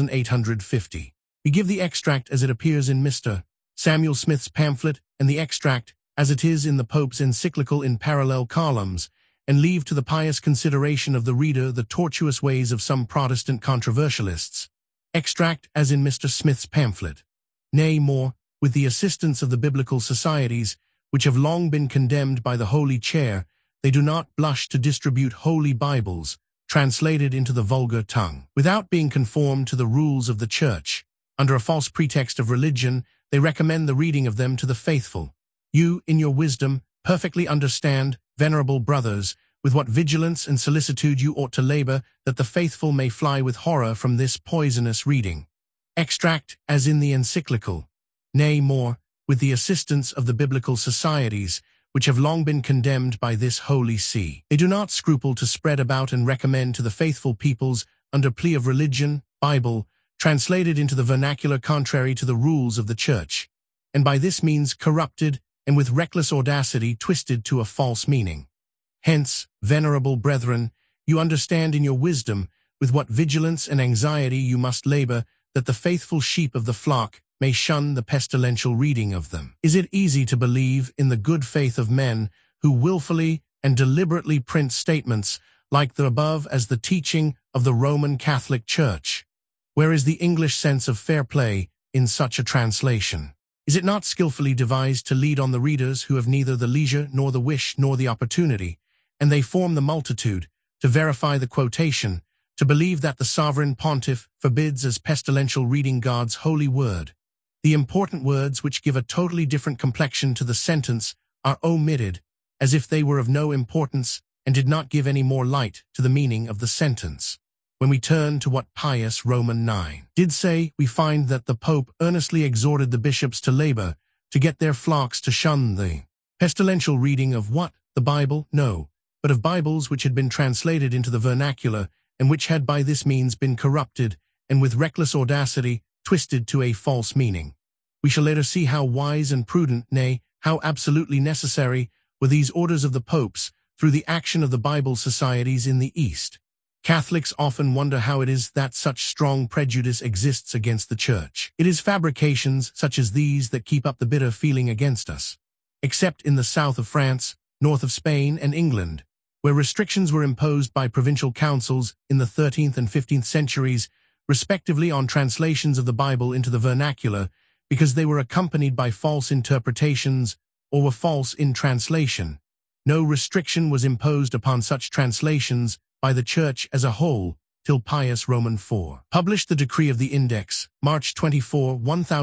1850. We give the extract as it appears in Mr. Samuel Smith's pamphlet, and the extract as it is in the Pope's encyclical in parallel columns, and leave to the pious consideration of the reader the tortuous ways of some Protestant controversialists. Extract as in Mr. Smith's pamphlet. Nay, more, with the assistance of the biblical societies, which have long been condemned by the Holy Chair, they do not blush to distribute holy Bibles, translated into the vulgar tongue. Without being conformed to the rules of the Church, under a false pretext of religion, they recommend the reading of them to the faithful. You, in your wisdom, perfectly understand, venerable brothers, with what vigilance and solicitude you ought to labor that the faithful may fly with horror from this poisonous reading. Extract as in the encyclical. Nay, more, with the assistance of the biblical societies, which have long been condemned by this Holy See. They do not scruple to spread about and recommend to the faithful peoples, under plea of religion, Bible, translated into the vernacular contrary to the rules of the Church, and by this means corrupted, and with reckless audacity twisted to a false meaning. Hence, venerable brethren, you understand in your wisdom with what vigilance and anxiety you must labor that the faithful sheep of the flock may shun the pestilential reading of them. Is it easy to believe in the good faith of men who willfully and deliberately print statements like the above as the teaching of the Roman Catholic Church? Where is the English sense of fair play in such a translation? Is it not skillfully devised to lead on the readers who have neither the leisure nor the wish nor the opportunity, and they form the multitude, to verify the quotation, to believe that the sovereign pontiff forbids as pestilential reading God's holy word? The important words which give a totally different complexion to the sentence are omitted, as if they were of no importance and did not give any more light to the meaning of the sentence. When we turn to what Pius Roman IX did say, we find that the Pope earnestly exhorted the bishops to labor, to get their flocks to shun the pestilential reading of what? The Bible? No, but of Bibles which had been translated into the vernacular, and which had by this means been corrupted, and with reckless audacity twisted to a false meaning. We shall later see how wise and prudent, nay, how absolutely necessary, were these orders of the popes through the action of the Bible societies in the East. Catholics often wonder how it is that such strong prejudice exists against the Church. It is fabrications such as these that keep up the bitter feeling against us. Except in the south of France, north of Spain and England, where restrictions were imposed by provincial councils in the 13th and 15th centuries, respectively on translations of the Bible into the vernacular, because they were accompanied by false interpretations or were false in translation. No restriction was imposed upon such translations by the Church as a whole, till Pius Roman IV published the Decree of the Index, March 24,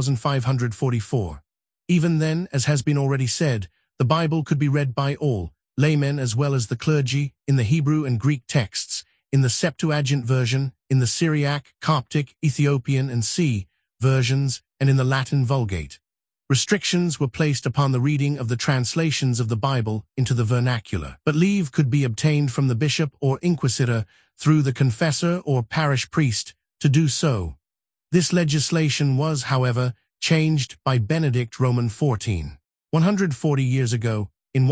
1544. Even then, as has been already said, the Bible could be read by all, laymen as well as the clergy, in the Hebrew and Greek texts, in the Septuagint version, in the Syriac, Coptic, Ethiopian, and C versions, and in the Latin Vulgate. Restrictions were placed upon the reading of the translations of the Bible into the vernacular, but leave could be obtained from the bishop or inquisitor through the confessor or parish priest to do so. This legislation was, however, changed by Benedict Roman XIV, 140 years ago, in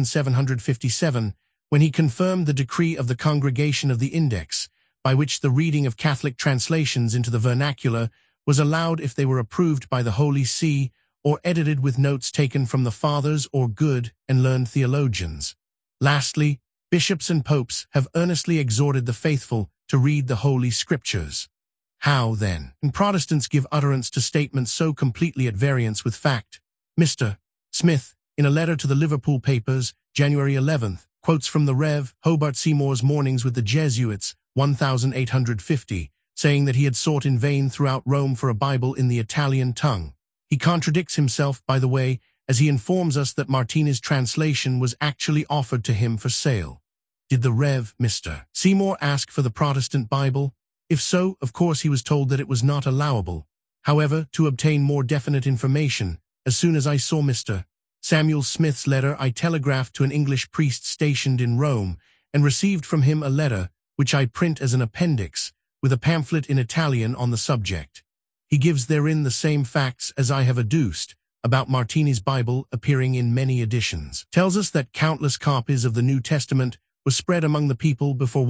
1757, when he confirmed the decree of the Congregation of the Index, by which the reading of Catholic translations into the vernacular was allowed if they were approved by the Holy See or edited with notes taken from the fathers or good and learned theologians. Lastly, bishops and popes have earnestly exhorted the faithful to read the Holy Scriptures. How, then, can Protestants give utterance to statements so completely at variance with fact? Mr. Smith, in a letter to the Liverpool papers, January 11th, quotes from the Rev. Hobart Seymour's Mornings with the Jesuits, 1850, saying that he had sought in vain throughout Rome for a Bible in the Italian tongue. He contradicts himself, by the way, as he informs us that Martini's translation was actually offered to him for sale. Did the Rev. Mr. Seymour ask for the Protestant Bible? If so, of course he was told that it was not allowable. However, to obtain more definite information, as soon as I saw Mr. Samuel Smith's letter, I telegraphed to an English priest stationed in Rome, and received from him a letter, which I print as an appendix, with a pamphlet in Italian on the subject. He gives therein the same facts as I have adduced, about Martini's Bible appearing in many editions. Tells us that countless copies of the New Testament were spread among the people before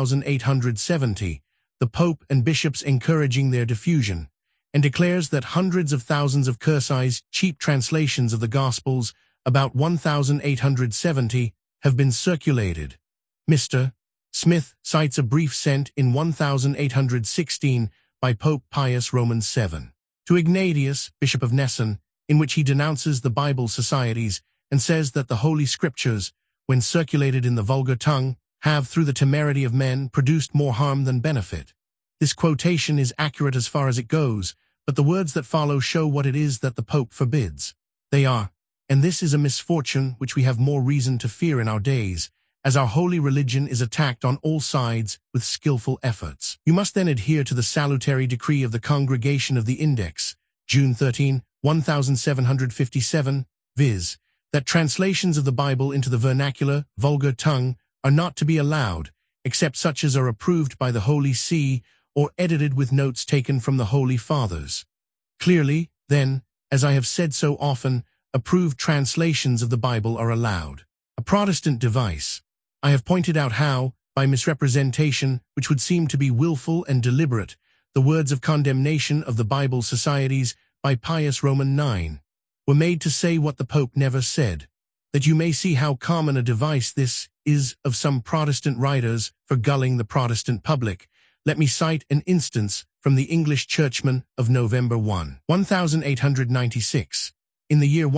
1870, the Pope and bishops encouraging their diffusion, and declares that hundreds of thousands of Cursai's cheap translations of the Gospels, about 1870, have been circulated. Mr. Smith cites a brief sent in 1816 by Pope Pius Roman VII to Ignatius, Bishop of Nicene, in which he denounces the Bible societies and says that the Holy Scriptures, when circulated in the vulgar tongue, have, through the temerity of men, produced more harm than benefit. This quotation is accurate as far as it goes, but the words that follow show what it is that the Pope forbids. They are, and this is a misfortune which we have more reason to fear in our days, as our holy religion is attacked on all sides with skillful efforts. You must then adhere to the salutary decree of the Congregation of the Index, June 13, 1757, viz., that translations of the Bible into the vernacular, vulgar tongue are not to be allowed, except such as are approved by the Holy See or edited with notes taken from the Holy Fathers. Clearly, then, as I have said so often, approved translations of the Bible are allowed. A Protestant device. I have pointed out how, by misrepresentation, which would seem to be willful and deliberate, the words of condemnation of the Bible societies by Pius Roman IX were made to say what the Pope never said, that you may see how common a device this is of some Protestant writers for gulling the Protestant public. Let me cite an instance from the English Churchman of November 1, 1896. In the year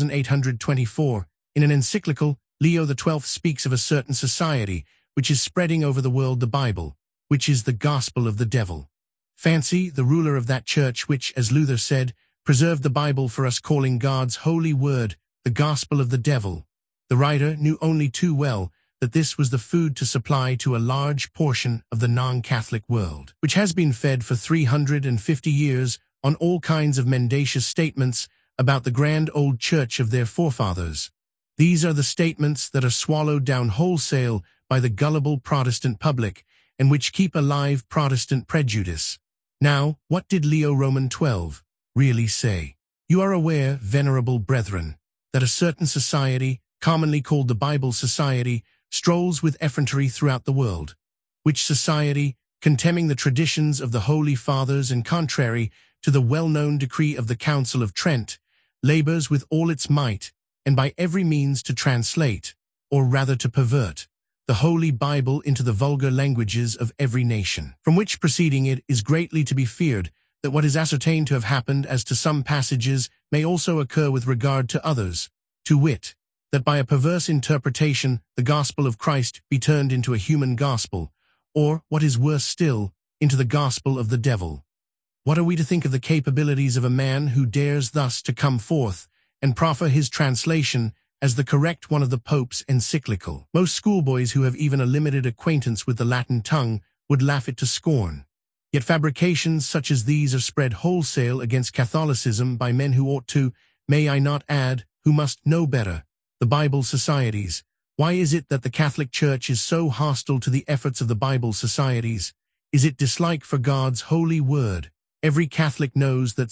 1824, in an encyclical, Leo XII speaks of a certain society which is spreading over the world the Bible, which is the gospel of the devil. Fancy the ruler of that church which, as Luther said, preserved the Bible for us, calling God's holy word the gospel of the devil. The writer knew only too well that this was the food to supply to a large portion of the non-Catholic world, which has been fed for 350 years on all kinds of mendacious statements about the grand old church of their forefathers. These are the statements that are swallowed down wholesale by the gullible Protestant public, and which keep alive Protestant prejudice. Now, what did Leo Roman XII really say? You are aware, venerable brethren, that a certain society, commonly called the Bible Society, strolls with effrontery throughout the world, which society, contemning the traditions of the Holy Fathers and contrary to the well-known decree of the Council of Trent, labors with all its might, and by every means to translate, or rather to pervert, the Holy Bible into the vulgar languages of every nation. From which proceeding it is greatly to be feared that what is ascertained to have happened as to some passages may also occur with regard to others, to wit, that by a perverse interpretation the gospel of Christ be turned into a human gospel, or, what is worse still, into the gospel of the devil. What are we to think of the capabilities of a man who dares thus to come forth and proffer his translation as the correct one of the Pope's encyclical. Most schoolboys who have even a limited acquaintance with the Latin tongue would laugh it to scorn. Yet fabrications such as these are spread wholesale against Catholicism by men who ought to, may I not add, who must know better, the Bible Societies. Why is it that the Catholic Church is so hostile to the efforts of the Bible Societies? Is it dislike for God's holy word? Every Catholic knows that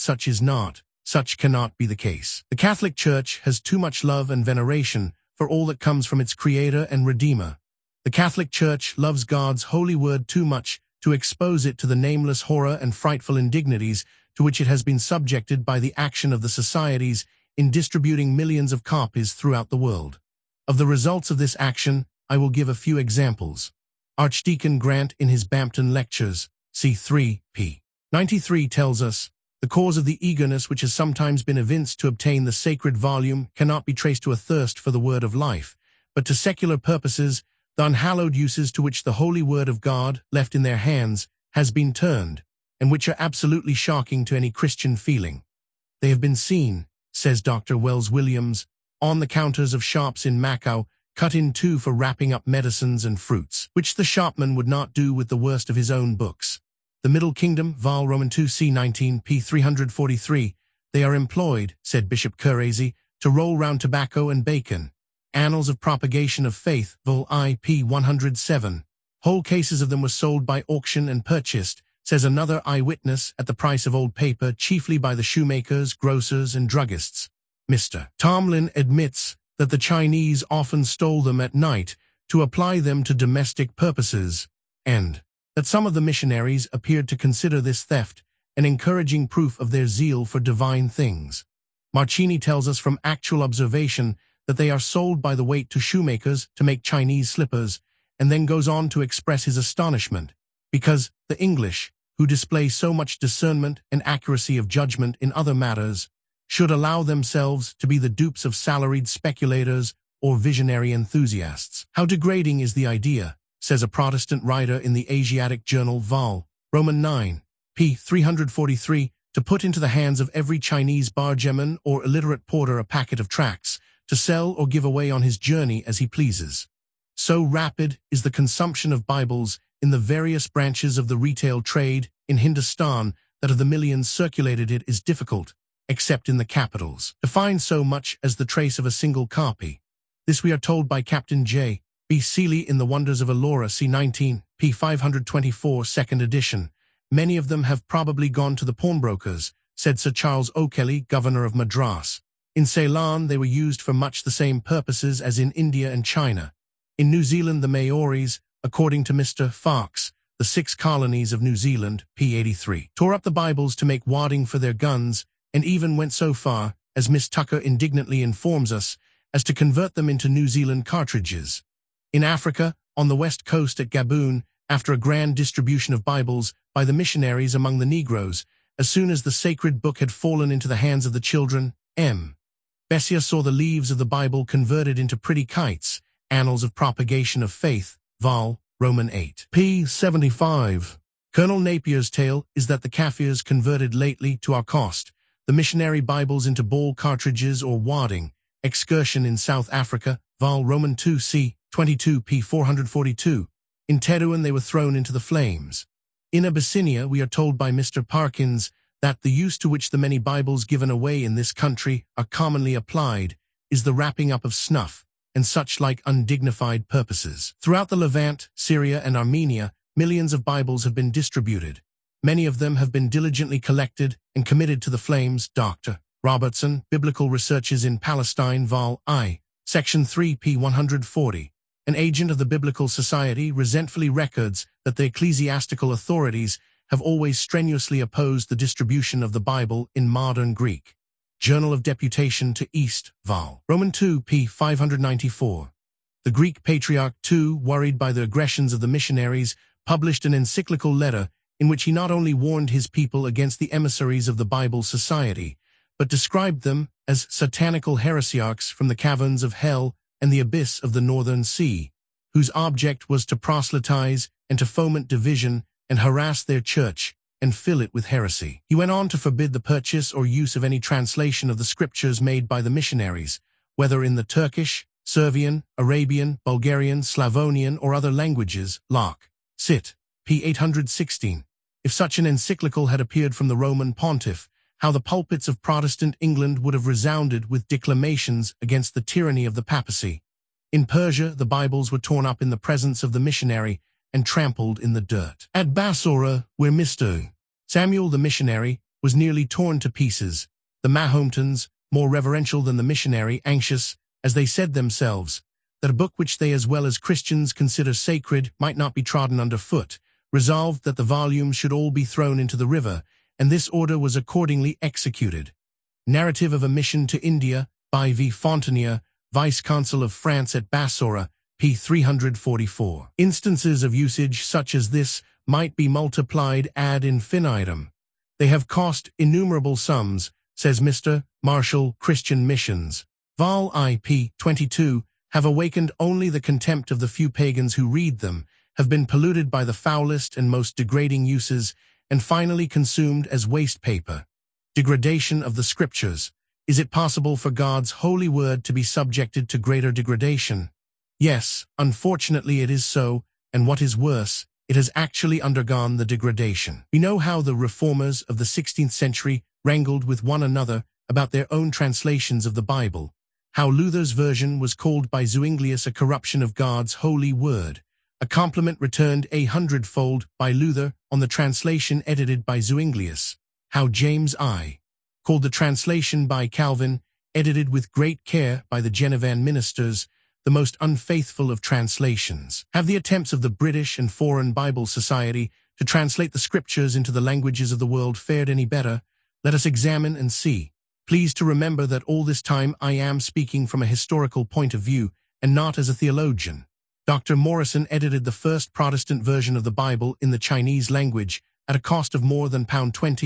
such cannot be the case. The Catholic Church has too much love and veneration for all that comes from its Creator and Redeemer. The Catholic Church loves God's holy word too much to expose it to the nameless horror and frightful indignities to which it has been subjected by the action of the societies in distributing millions of copies throughout the world. Of the results of this action, I will give a few examples. Archdeacon Grant in his Bampton Lectures, c. 3, p. 93 tells us, "The cause of the eagerness which has sometimes been evinced to obtain the sacred volume cannot be traced to a thirst for the word of life, but to secular purposes, the unhallowed uses to which the holy word of God, left in their hands, has been turned, and which are absolutely shocking to any Christian feeling. They have been seen," says Dr. Wells Williams, "on the counters of shops in Macau, cut in two for wrapping up medicines and fruits, which the shopman would not do with the worst of his own books. The Middle Kingdom, Vol. Roman 2 c. 19, p. 343, they are employed," said Bishop Kurese, "to roll round tobacco and bacon." Annals of Propagation of Faith, Vol. I, p. 107. "Whole cases of them were sold by auction and purchased," says another eyewitness, "at the price of old paper, chiefly by the shoemakers, grocers, and druggists." Mr. Tomlin admits that the Chinese often stole them at night to apply them to domestic purposes, and that some of the missionaries appeared to consider this theft an encouraging proof of their zeal for divine things. Marchini tells us from actual observation that they are sold by the weight to shoemakers to make Chinese slippers, and then goes on to express his astonishment, because the English, who display so much discernment and accuracy of judgment in other matters, should allow themselves to be the dupes of salaried speculators or visionary enthusiasts. "How degrading is the idea," says a Protestant writer in the Asiatic Journal, Vol. Roman 9, p. 343, "to put into the hands of every Chinese bargeman or illiterate porter a packet of tracts, to sell or give away on his journey as he pleases. So rapid is the consumption of Bibles in the various branches of the retail trade in Hindustan that of the millions circulated it is difficult, except in the capitals, to find so much as the trace of a single copy. This we are told by Captain J. B. Seeley in The Wonders of Elora, c. 19, p. 524, second edition. "Many of them have probably gone to the pawnbrokers," said Sir Charles O'Kelly, Governor of Madras. "In Ceylon they were used for much the same purposes as in India and China. In New Zealand the Maoris, according to Mr. Fox, the 6 colonies of New Zealand, p. 83, tore up the Bibles to make wadding for their guns, and even went so far, as Miss Tucker indignantly informs us, as to convert them into New Zealand cartridges. In Africa, on the west coast at Gaboon, after a grand distribution of Bibles by the missionaries among the Negroes, as soon as the sacred book had fallen into the hands of the children, M. Bessier saw the leaves of the Bible converted into pretty kites." Annals of Propagation of Faith, Vol. Roman 8, p. 75. Colonel Napier's tale is that the Kaffirs converted lately, to our cost, the missionary Bibles into ball cartridges or wadding. Excursion in South Africa, Vol. Roman 2 c. 22, p. 442. In Teruan they were thrown into the flames. In Abyssinia we are told by Mr. Parkins that the use to which the many Bibles given away in this country are commonly applied is the wrapping up of snuff, and such like undignified purposes. Throughout the Levant, Syria, and Armenia, millions of Bibles have been distributed. Many of them have been diligently collected and committed to the flames. Dr. Robertson, Biblical Researches in Palestine, Vol. I, Section 3, p. 140. An agent of the Biblical Society resentfully records that the ecclesiastical authorities have always strenuously opposed the distribution of the Bible in modern Greek. Journal of Deputation to East, Vol. Roman 2, p. 594. The Greek Patriarch, too, worried by the aggressions of the missionaries, published an encyclical letter in which he not only warned his people against the emissaries of the Bible Society, but described them as satanical heresiarchs from the caverns of hell and the abyss of the northern sea, whose object was to proselytize and to foment division and harass their church and fill it with heresy. He went on to forbid the purchase or use of any translation of the scriptures made by the missionaries, whether in the Turkish, Servian, Arabian, Bulgarian, Slavonian, or other languages, Locke, Cit. p. 816. If such an encyclical had appeared from the Roman pontiff, how the pulpits of Protestant England would have resounded with declamations against the tyranny of the papacy. In Persia, the Bibles were torn up in the presence of the missionary and trampled in the dirt. At Basora, where Mr. Samuel the missionary was nearly torn to pieces, the Mahometans, more reverential than the missionary, anxious, as they said themselves, that a book which they as well as Christians consider sacred might not be trodden under foot, resolved that the volumes should all be thrown into the river, and this order was accordingly executed. Narrative of a Mission to India, by V. Fontanier, Vice-Consul of France at Basora, p. 344. Instances of usage such as this might be multiplied ad infinitum. They have cost innumerable sums, says Mr. Marshall. Christian missions, Vol. I. p. 22, have awakened only the contempt of the few pagans who read them, have been polluted by the foulest and most degrading uses, and finally consumed as waste paper. Degradation of the Scriptures. Is it possible for God's holy word to be subjected to greater degradation? Yes, unfortunately it is so, and what is worse, it has actually undergone the degradation. We know how the reformers of the 16th century wrangled with one another about their own translations of the Bible, how Luther's version was called by Zuinglius a corruption of God's holy word, a compliment returned 100-fold by Luther on the translation edited by Zuinglius, how James I. called the translation by Calvin, edited with great care by the Genevan ministers, the most unfaithful of translations. Have the attempts of the British and Foreign Bible Society to translate the Scriptures into the languages of the world fared any better? Let us examine and see. Please to remember that all this time I am speaking from a historical point of view and not as a theologian. Dr. Morrison edited the first Protestant version of the Bible in the Chinese language at a cost of more than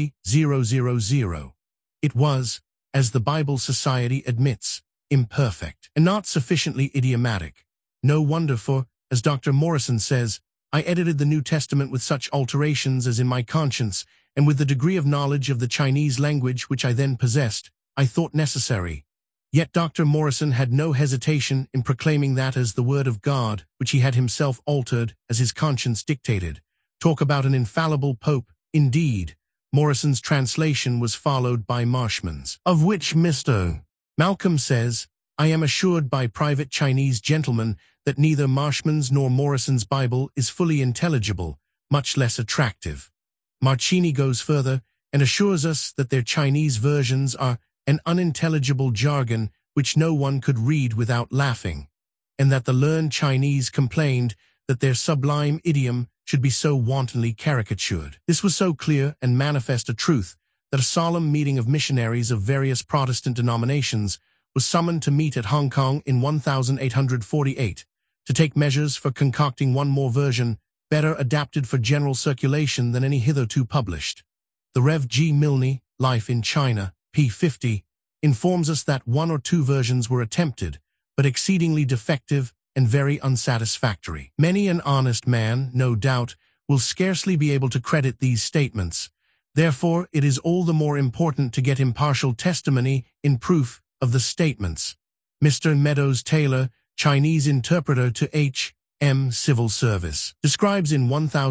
£20,000. It was, as the Bible Society admits, imperfect and not sufficiently idiomatic. No wonder for, as Dr. Morrison says, I edited the New Testament with such alterations as in my conscience, and with the degree of knowledge of the Chinese language which I then possessed, I thought necessary. Yet Dr. Morrison had no hesitation in proclaiming that as the Word of God, which he had himself altered as his conscience dictated. Talk about an infallible pope, indeed. Morrison's translation was followed by Marshman's, of which Mr. Malcolm says, I am assured by private Chinese gentlemen that neither Marshman's nor Morrison's Bible is fully intelligible, much less attractive. Marchini goes further and assures us that their Chinese versions are an unintelligible jargon which no one could read without laughing, and that the learned Chinese complained that their sublime idiom should be so wantonly caricatured. This was so clear and manifest a truth that a solemn meeting of missionaries of various Protestant denominations was summoned to meet at Hong Kong in 1848 to take measures for concocting one more version better adapted for general circulation than any hitherto published. The Rev. G. Milne, Life in China, p. 50, informs us that one or two versions were attempted, but exceedingly defective and very unsatisfactory. Many an honest man, no doubt, will scarcely be able to credit these statements. Therefore, it is all the more important to get impartial testimony in proof of the statements. Mr. Meadows Taylor, Chinese interpreter to H.M. Civil Service, describes in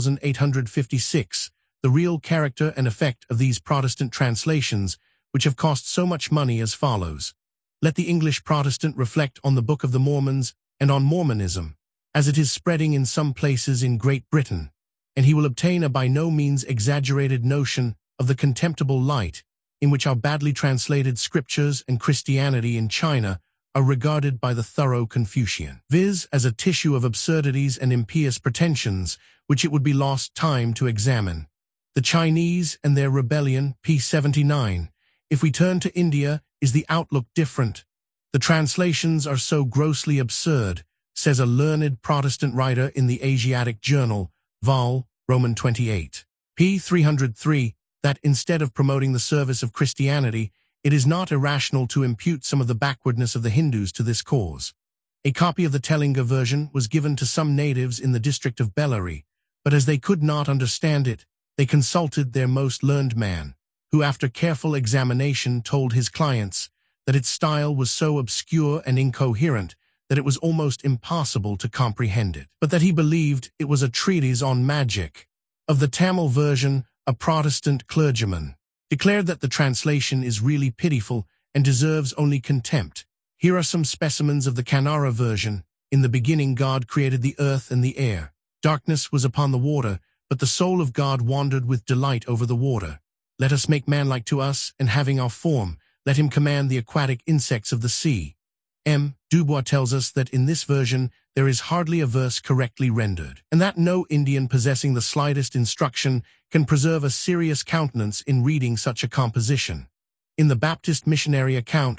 1856 the real character and effect of these Protestant translations, which have cost so much money as follows. Let the English Protestant reflect on the Book of the Mormons and on Mormonism, as it is spreading in some places in Great Britain, and he will obtain a by no means exaggerated notion of the contemptible light in which our badly translated Scriptures and Christianity in China are regarded by the thorough Confucian, viz. As a tissue of absurdities and impious pretensions which it would be lost time to examine. The Chinese and their rebellion, p. 79. If we turn to India, is the outlook different? The translations are so grossly absurd, says a learned Protestant writer in the Asiatic Journal, Vol. Roman 28, p. 303, that instead of promoting the service of Christianity, it is not irrational to impute some of the backwardness of the Hindus to this cause. A copy of the Telinga version was given to some natives in the district of Bellary, but as they could not understand it, they consulted their most learned man, who after careful examination told his clients that its style was so obscure and incoherent that it was almost impossible to comprehend it, but that he believed it was a treatise on magic. Of the Tamil version, a Protestant clergyman declared that the translation is really pitiful and deserves only contempt. Here are some specimens of the Kannada version. In the beginning God created the earth and the air. Darkness was upon the water, but the soul of God wandered with delight over the water. Let us make man like to us, and having our form, let him command the aquatic insects of the sea. M. Dubois tells us that in this version there is hardly a verse correctly rendered, and that no Indian possessing the slightest instruction can preserve a serious countenance in reading such a composition. In the Baptist Missionary Account,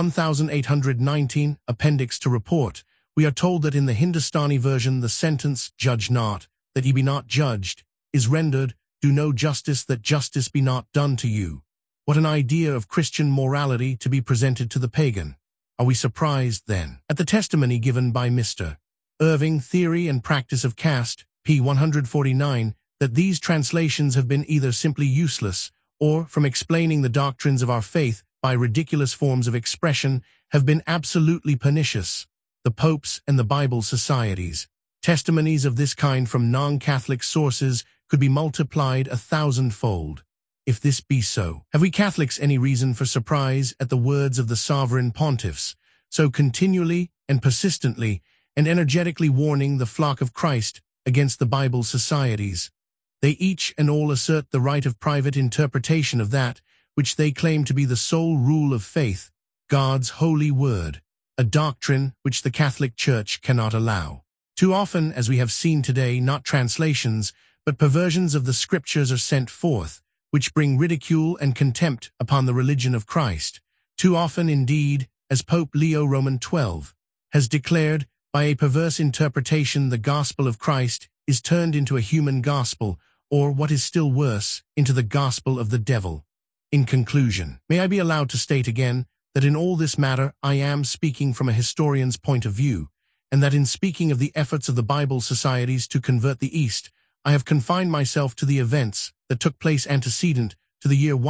1819, Appendix to Report, we are told that in the Hindustani version the sentence, "Judge not, that ye be not judged," is rendered, "Do no justice, that justice be not done to you." What an idea of Christian morality to be presented to the pagan! Are we surprised, then, at the testimony given by Mr. Irving, Theory and Practice of Caste, p. 149, that these translations have been either simply useless, or, from explaining the doctrines of our faith by ridiculous forms of expression, have been absolutely pernicious? The popes and the Bible societies. Testimonies of this kind from non-Catholic sources could be multiplied 1,000-fold. If this be so, have we Catholics any reason for surprise at the words of the sovereign pontiffs, so continually and persistently and energetically warning the flock of Christ against the Bible societies? They each and all assert the right of private interpretation of that which they claim to be the sole rule of faith, God's holy word, a doctrine which the Catholic Church cannot allow. Too often, as we have seen today, not translations, but perversions of the Scriptures are sent forth, which bring ridicule and contempt upon the religion of Christ. Too often, indeed, as Pope Leo Roman XII has declared, by a perverse interpretation the gospel of Christ is turned into a human gospel, or, what is still worse, into the gospel of the devil. In conclusion, may I be allowed to state again that in all this matter I am speaking from a historian's point of view, and that in speaking of the efforts of the Bible societies to convert the East, I have confined myself to the events that took place antecedent to the year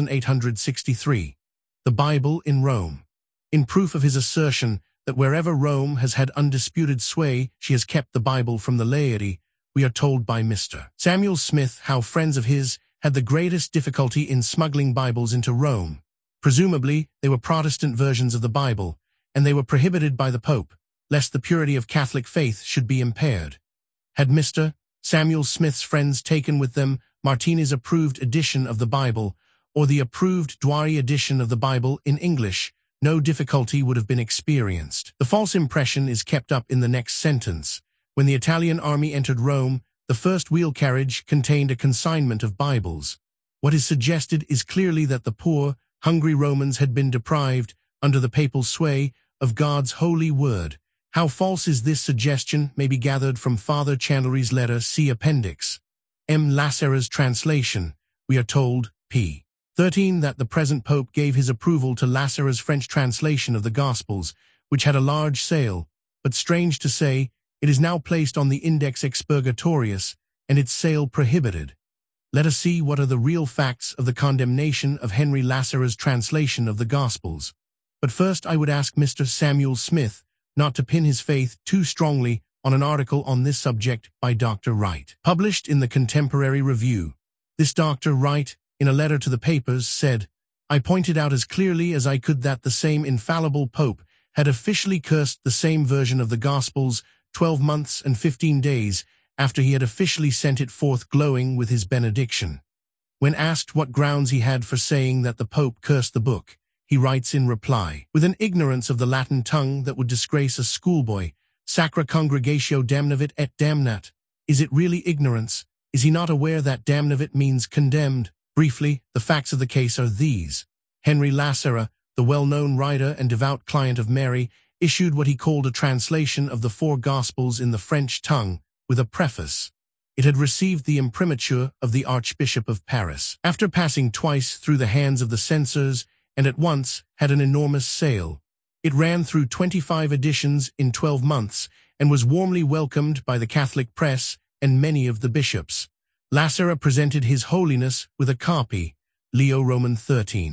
1863. The Bible in Rome. In proof of his assertion that wherever Rome has had undisputed sway, she has kept the Bible from the laity, we are told by Mr. Samuel Smith how friends of his had the greatest difficulty in smuggling Bibles into Rome. Presumably, they were Protestant versions of the Bible, and they were prohibited by the Pope, lest the purity of Catholic faith should be impaired. Had Mr. Samuel Smith's friends taken with them Martinez approved edition of the Bible, or the approved Douay edition of the Bible in English, no difficulty would have been experienced. The false impression is kept up in the next sentence. When the Italian army entered Rome, the first wheel carriage contained a consignment of Bibles. What is suggested is clearly that the poor, hungry Romans had been deprived, under the papal sway, of God's holy word. How false is this suggestion may be gathered from Father Chandlery's letter, see Appendix. M. Lasserra's translation. We are told, p. 13, that the present Pope gave his approval to Lasserra's French translation of the Gospels, which had a large sale, but strange to say, it is now placed on the Index Expurgatorius, and its sale prohibited. Let us see what are the real facts of the condemnation of Henry Lasserra's translation of the Gospels. But first I would ask Mr. Samuel Smith not to pin his faith too strongly on an article on this subject by Dr. Wright, published in the Contemporary Review. This Dr. Wright, in a letter to the papers, said, "I pointed out as clearly as I could that the same infallible Pope had officially cursed the same version of the Gospels 12 months and 15 days after he had officially sent it forth glowing with his benediction. When asked what grounds he had for saying that the Pope cursed the book, he writes in reply, with an ignorance of the Latin tongue that would disgrace a schoolboy, Sacra Congregatio damnavit et damnat. Is it really ignorance? Is he not aware that damnavit means condemned? Briefly, the facts of the case are these. Henry Lasserra, the well-known writer and devout client of Mary, issued what he called a translation of the four Gospels in the French tongue, with a preface. It had received the imprimatur of the Archbishop of Paris. After passing twice through the hands of the censors, and at once had an enormous sale. It ran through 25 editions in 12 months and was warmly welcomed by the Catholic press and many of the bishops. Lasserra presented His Holiness with a copy, Leo Roman XIII.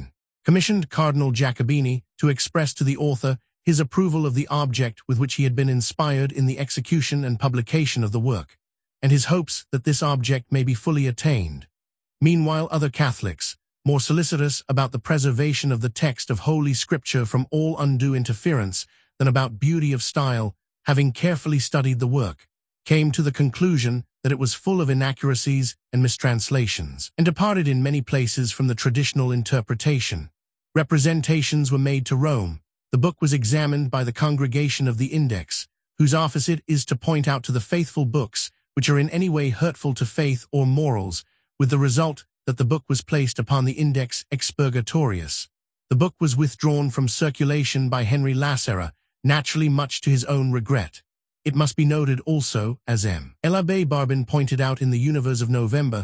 commissioned Cardinal Jacobini to express to the author his approval of the object with which he had been inspired in the execution and publication of the work, and his hopes that this object may be fully attained. Meanwhile, other Catholics, more solicitous about the preservation of the text of Holy Scripture from all undue interference than about beauty of style, having carefully studied the work, came to the conclusion that it was full of inaccuracies and mistranslations, and departed in many places from the traditional interpretation. Representations were made to Rome. The book was examined by the Congregation of the Index, whose office it is to point out to the faithful books which are in any way hurtful to faith or morals, with the result that the book was placed upon the Index Expurgatorius. The book was withdrawn from circulation by Henry Lasserre, naturally much to his own regret. It must be noted also, as M. l'Abbé Barbin pointed out in the Univers of November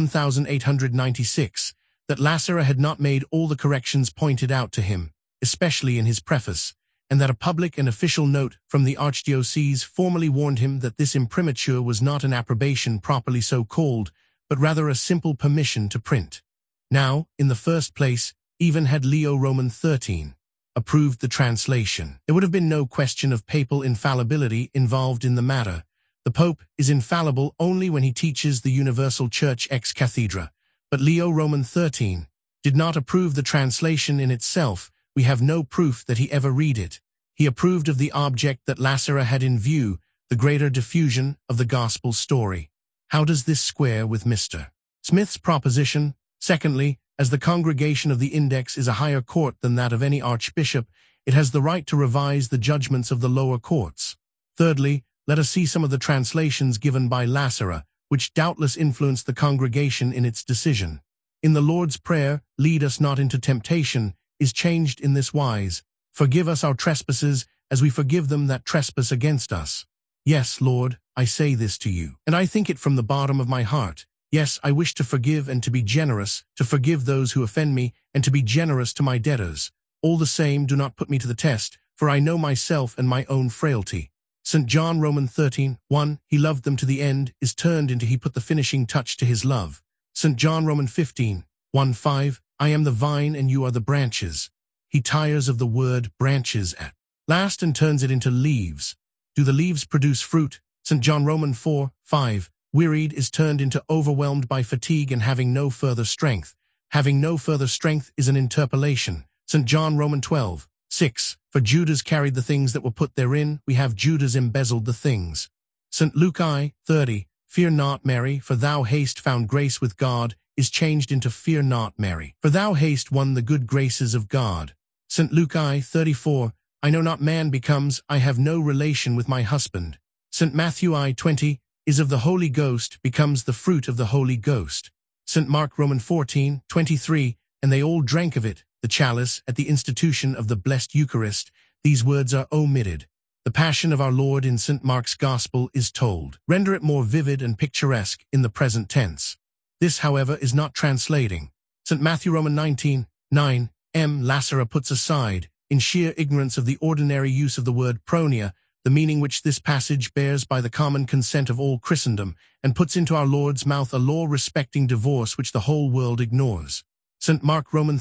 1896, that Lasserre had not made all the corrections pointed out to him, especially in his preface, and that a public and official note from the Archdiocese formally warned him that this imprimatur was not an approbation properly so called, but rather a simple permission to print. Now, in the first place, even had Leo Roman XIII approved the translation, there would have been no question of papal infallibility involved in the matter. The Pope is infallible only when he teaches the universal Church ex cathedra, but Leo Roman XIII did not approve the translation in itself. We have no proof that he ever read it. He approved of the object that Lasserre had in view, the greater diffusion of the gospel story. How does this square with Mr. Smith's proposition? Secondly, as the Congregation of the Index is a higher court than that of any archbishop, it has the right to revise the judgments of the lower courts. Thirdly, let us see some of the translations given by Lasserre, which doubtless influenced the congregation in its decision. In the Lord's Prayer, "Lead us not into temptation," is changed in this wise: "Forgive us our trespasses, as we forgive them that trespass against us." Yes, Lord, I say this to you, and I think it from the bottom of my heart. Yes, I wish to forgive and to be generous, to forgive those who offend me, and to be generous to my debtors. All the same, do not put me to the test, for I know myself and my own frailty. St. John Roman 13:1, he loved them to the end, is turned into he put the finishing touch to his love. St. John Roman 15:1-5, I am the vine and you are the branches. He tires of the word branches at last and turns it into leaves. Do the leaves produce fruit? St. John Roman 4:5, wearied is turned into overwhelmed by fatigue and having no further strength. Having no further strength is an interpolation. St. John Roman 12:6, for Judas carried the things that were put therein, we have Judas embezzled the things. St. Luke I:30, fear not, Mary, for thou hast found grace with God, is changed into fear not, Mary, for thou hast won the good graces of God. St. Luke I:34, I know not man becomes, I have no relation with my husband. St. Matthew I:20, is of the Holy Ghost, becomes the fruit of the Holy Ghost. St. Mark Roman 14:23, and they all drank of it, the chalice, at the institution of the blessed Eucharist. These words are omitted. The Passion of our Lord in St. Mark's Gospel is told. Render it more vivid and picturesque in the present tense. This, however, is not translating. St. Matthew Roman 19:9, M. Lasserre puts aside, in sheer ignorance of the ordinary use of the word pronia, the meaning which this passage bears by the common consent of all Christendom, and puts into our Lord's mouth a law respecting divorce which the whole world ignores. St. Mark Roman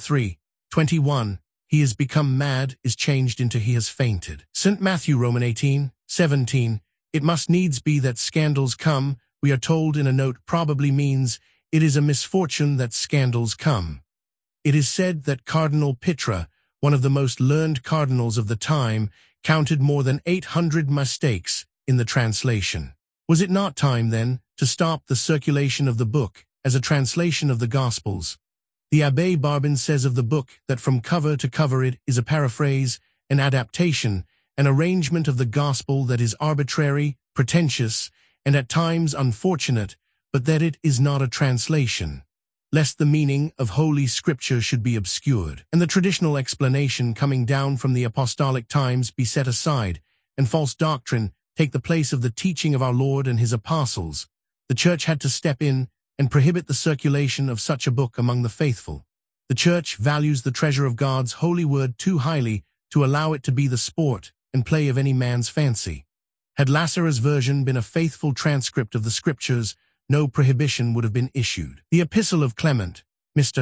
3:21, he is become mad, is changed into he has fainted. St. Matthew Roman 18:17, it must needs be that scandals come, we are told in a note probably means, it is a misfortune that scandals come. It is said that Cardinal Pitra, one of the most learned cardinals of the time, counted more than 800 mistakes in the translation. Was it not time, then, to stop the circulation of the book as a translation of the Gospels? The Abbé Barbin says of the book that from cover to cover it is a paraphrase, an adaptation, an arrangement of the Gospel that is arbitrary, pretentious, and at times unfortunate, but that it is not a translation, lest the meaning of Holy Scripture should be obscured, and the traditional explanation coming down from the apostolic times be set aside, and false doctrine take the place of the teaching of our Lord and his apostles. The Church had to step in and prohibit the circulation of such a book among the faithful. The Church values the treasure of God's holy word too highly to allow it to be the sport and play of any man's fancy. Had Lasserre's version been a faithful transcript of the Scriptures, no prohibition would have been issued. The Epistle of Clement, Mr.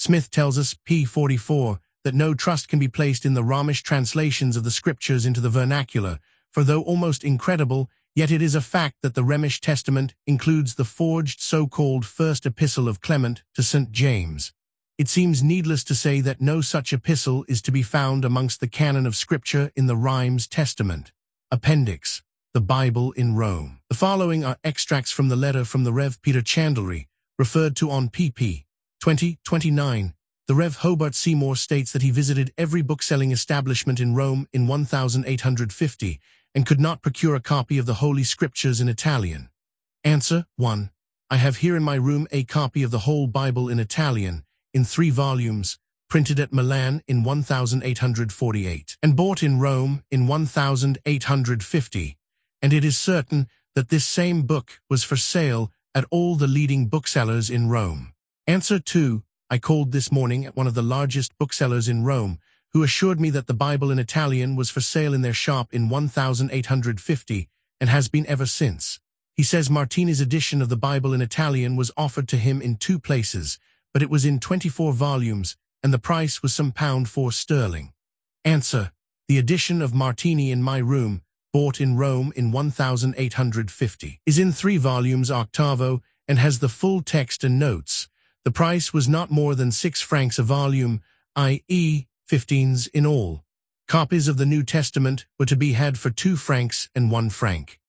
Smith tells us, p. 44, that no trust can be placed in the Romish translations of the scriptures into the vernacular, for though almost incredible, yet it is a fact that the Rhemish Testament includes the forged so-called First Epistle of Clement to St. James. It seems needless to say that no such epistle is to be found amongst the canon of Scripture in the Rheims Testament. Appendix: The Bible in Rome. The following are extracts from the letter from the Rev. Peter Chandlery, referred to on pp. 20-29. The Rev. Hobart Seymour states that he visited every bookselling establishment in Rome in 1850 and could not procure a copy of the Holy Scriptures in Italian. Answer: 1. I have here in my room a copy of the whole Bible in Italian, in 3 volumes, printed at Milan in 1848, and bought in Rome in 1850, and it is certain that this same book was for sale at all the leading booksellers in Rome. Answer: 2. I called this morning at one of the largest booksellers in Rome, who assured me that the Bible in Italian was for sale in their shop in 1850 and has been ever since. He says Martini's edition of the Bible in Italian was offered to him in 2 places, but it was in 24 volumes, and the price was some £4. Answer: The edition of Martini in my room, bought in Rome in 1850, is in 3 volumes octavo and has the full text and notes. The price was not more than 6 francs a volume, i.e., 15s in all. Copies of the New Testament were to be had for 2 francs and 1 franc.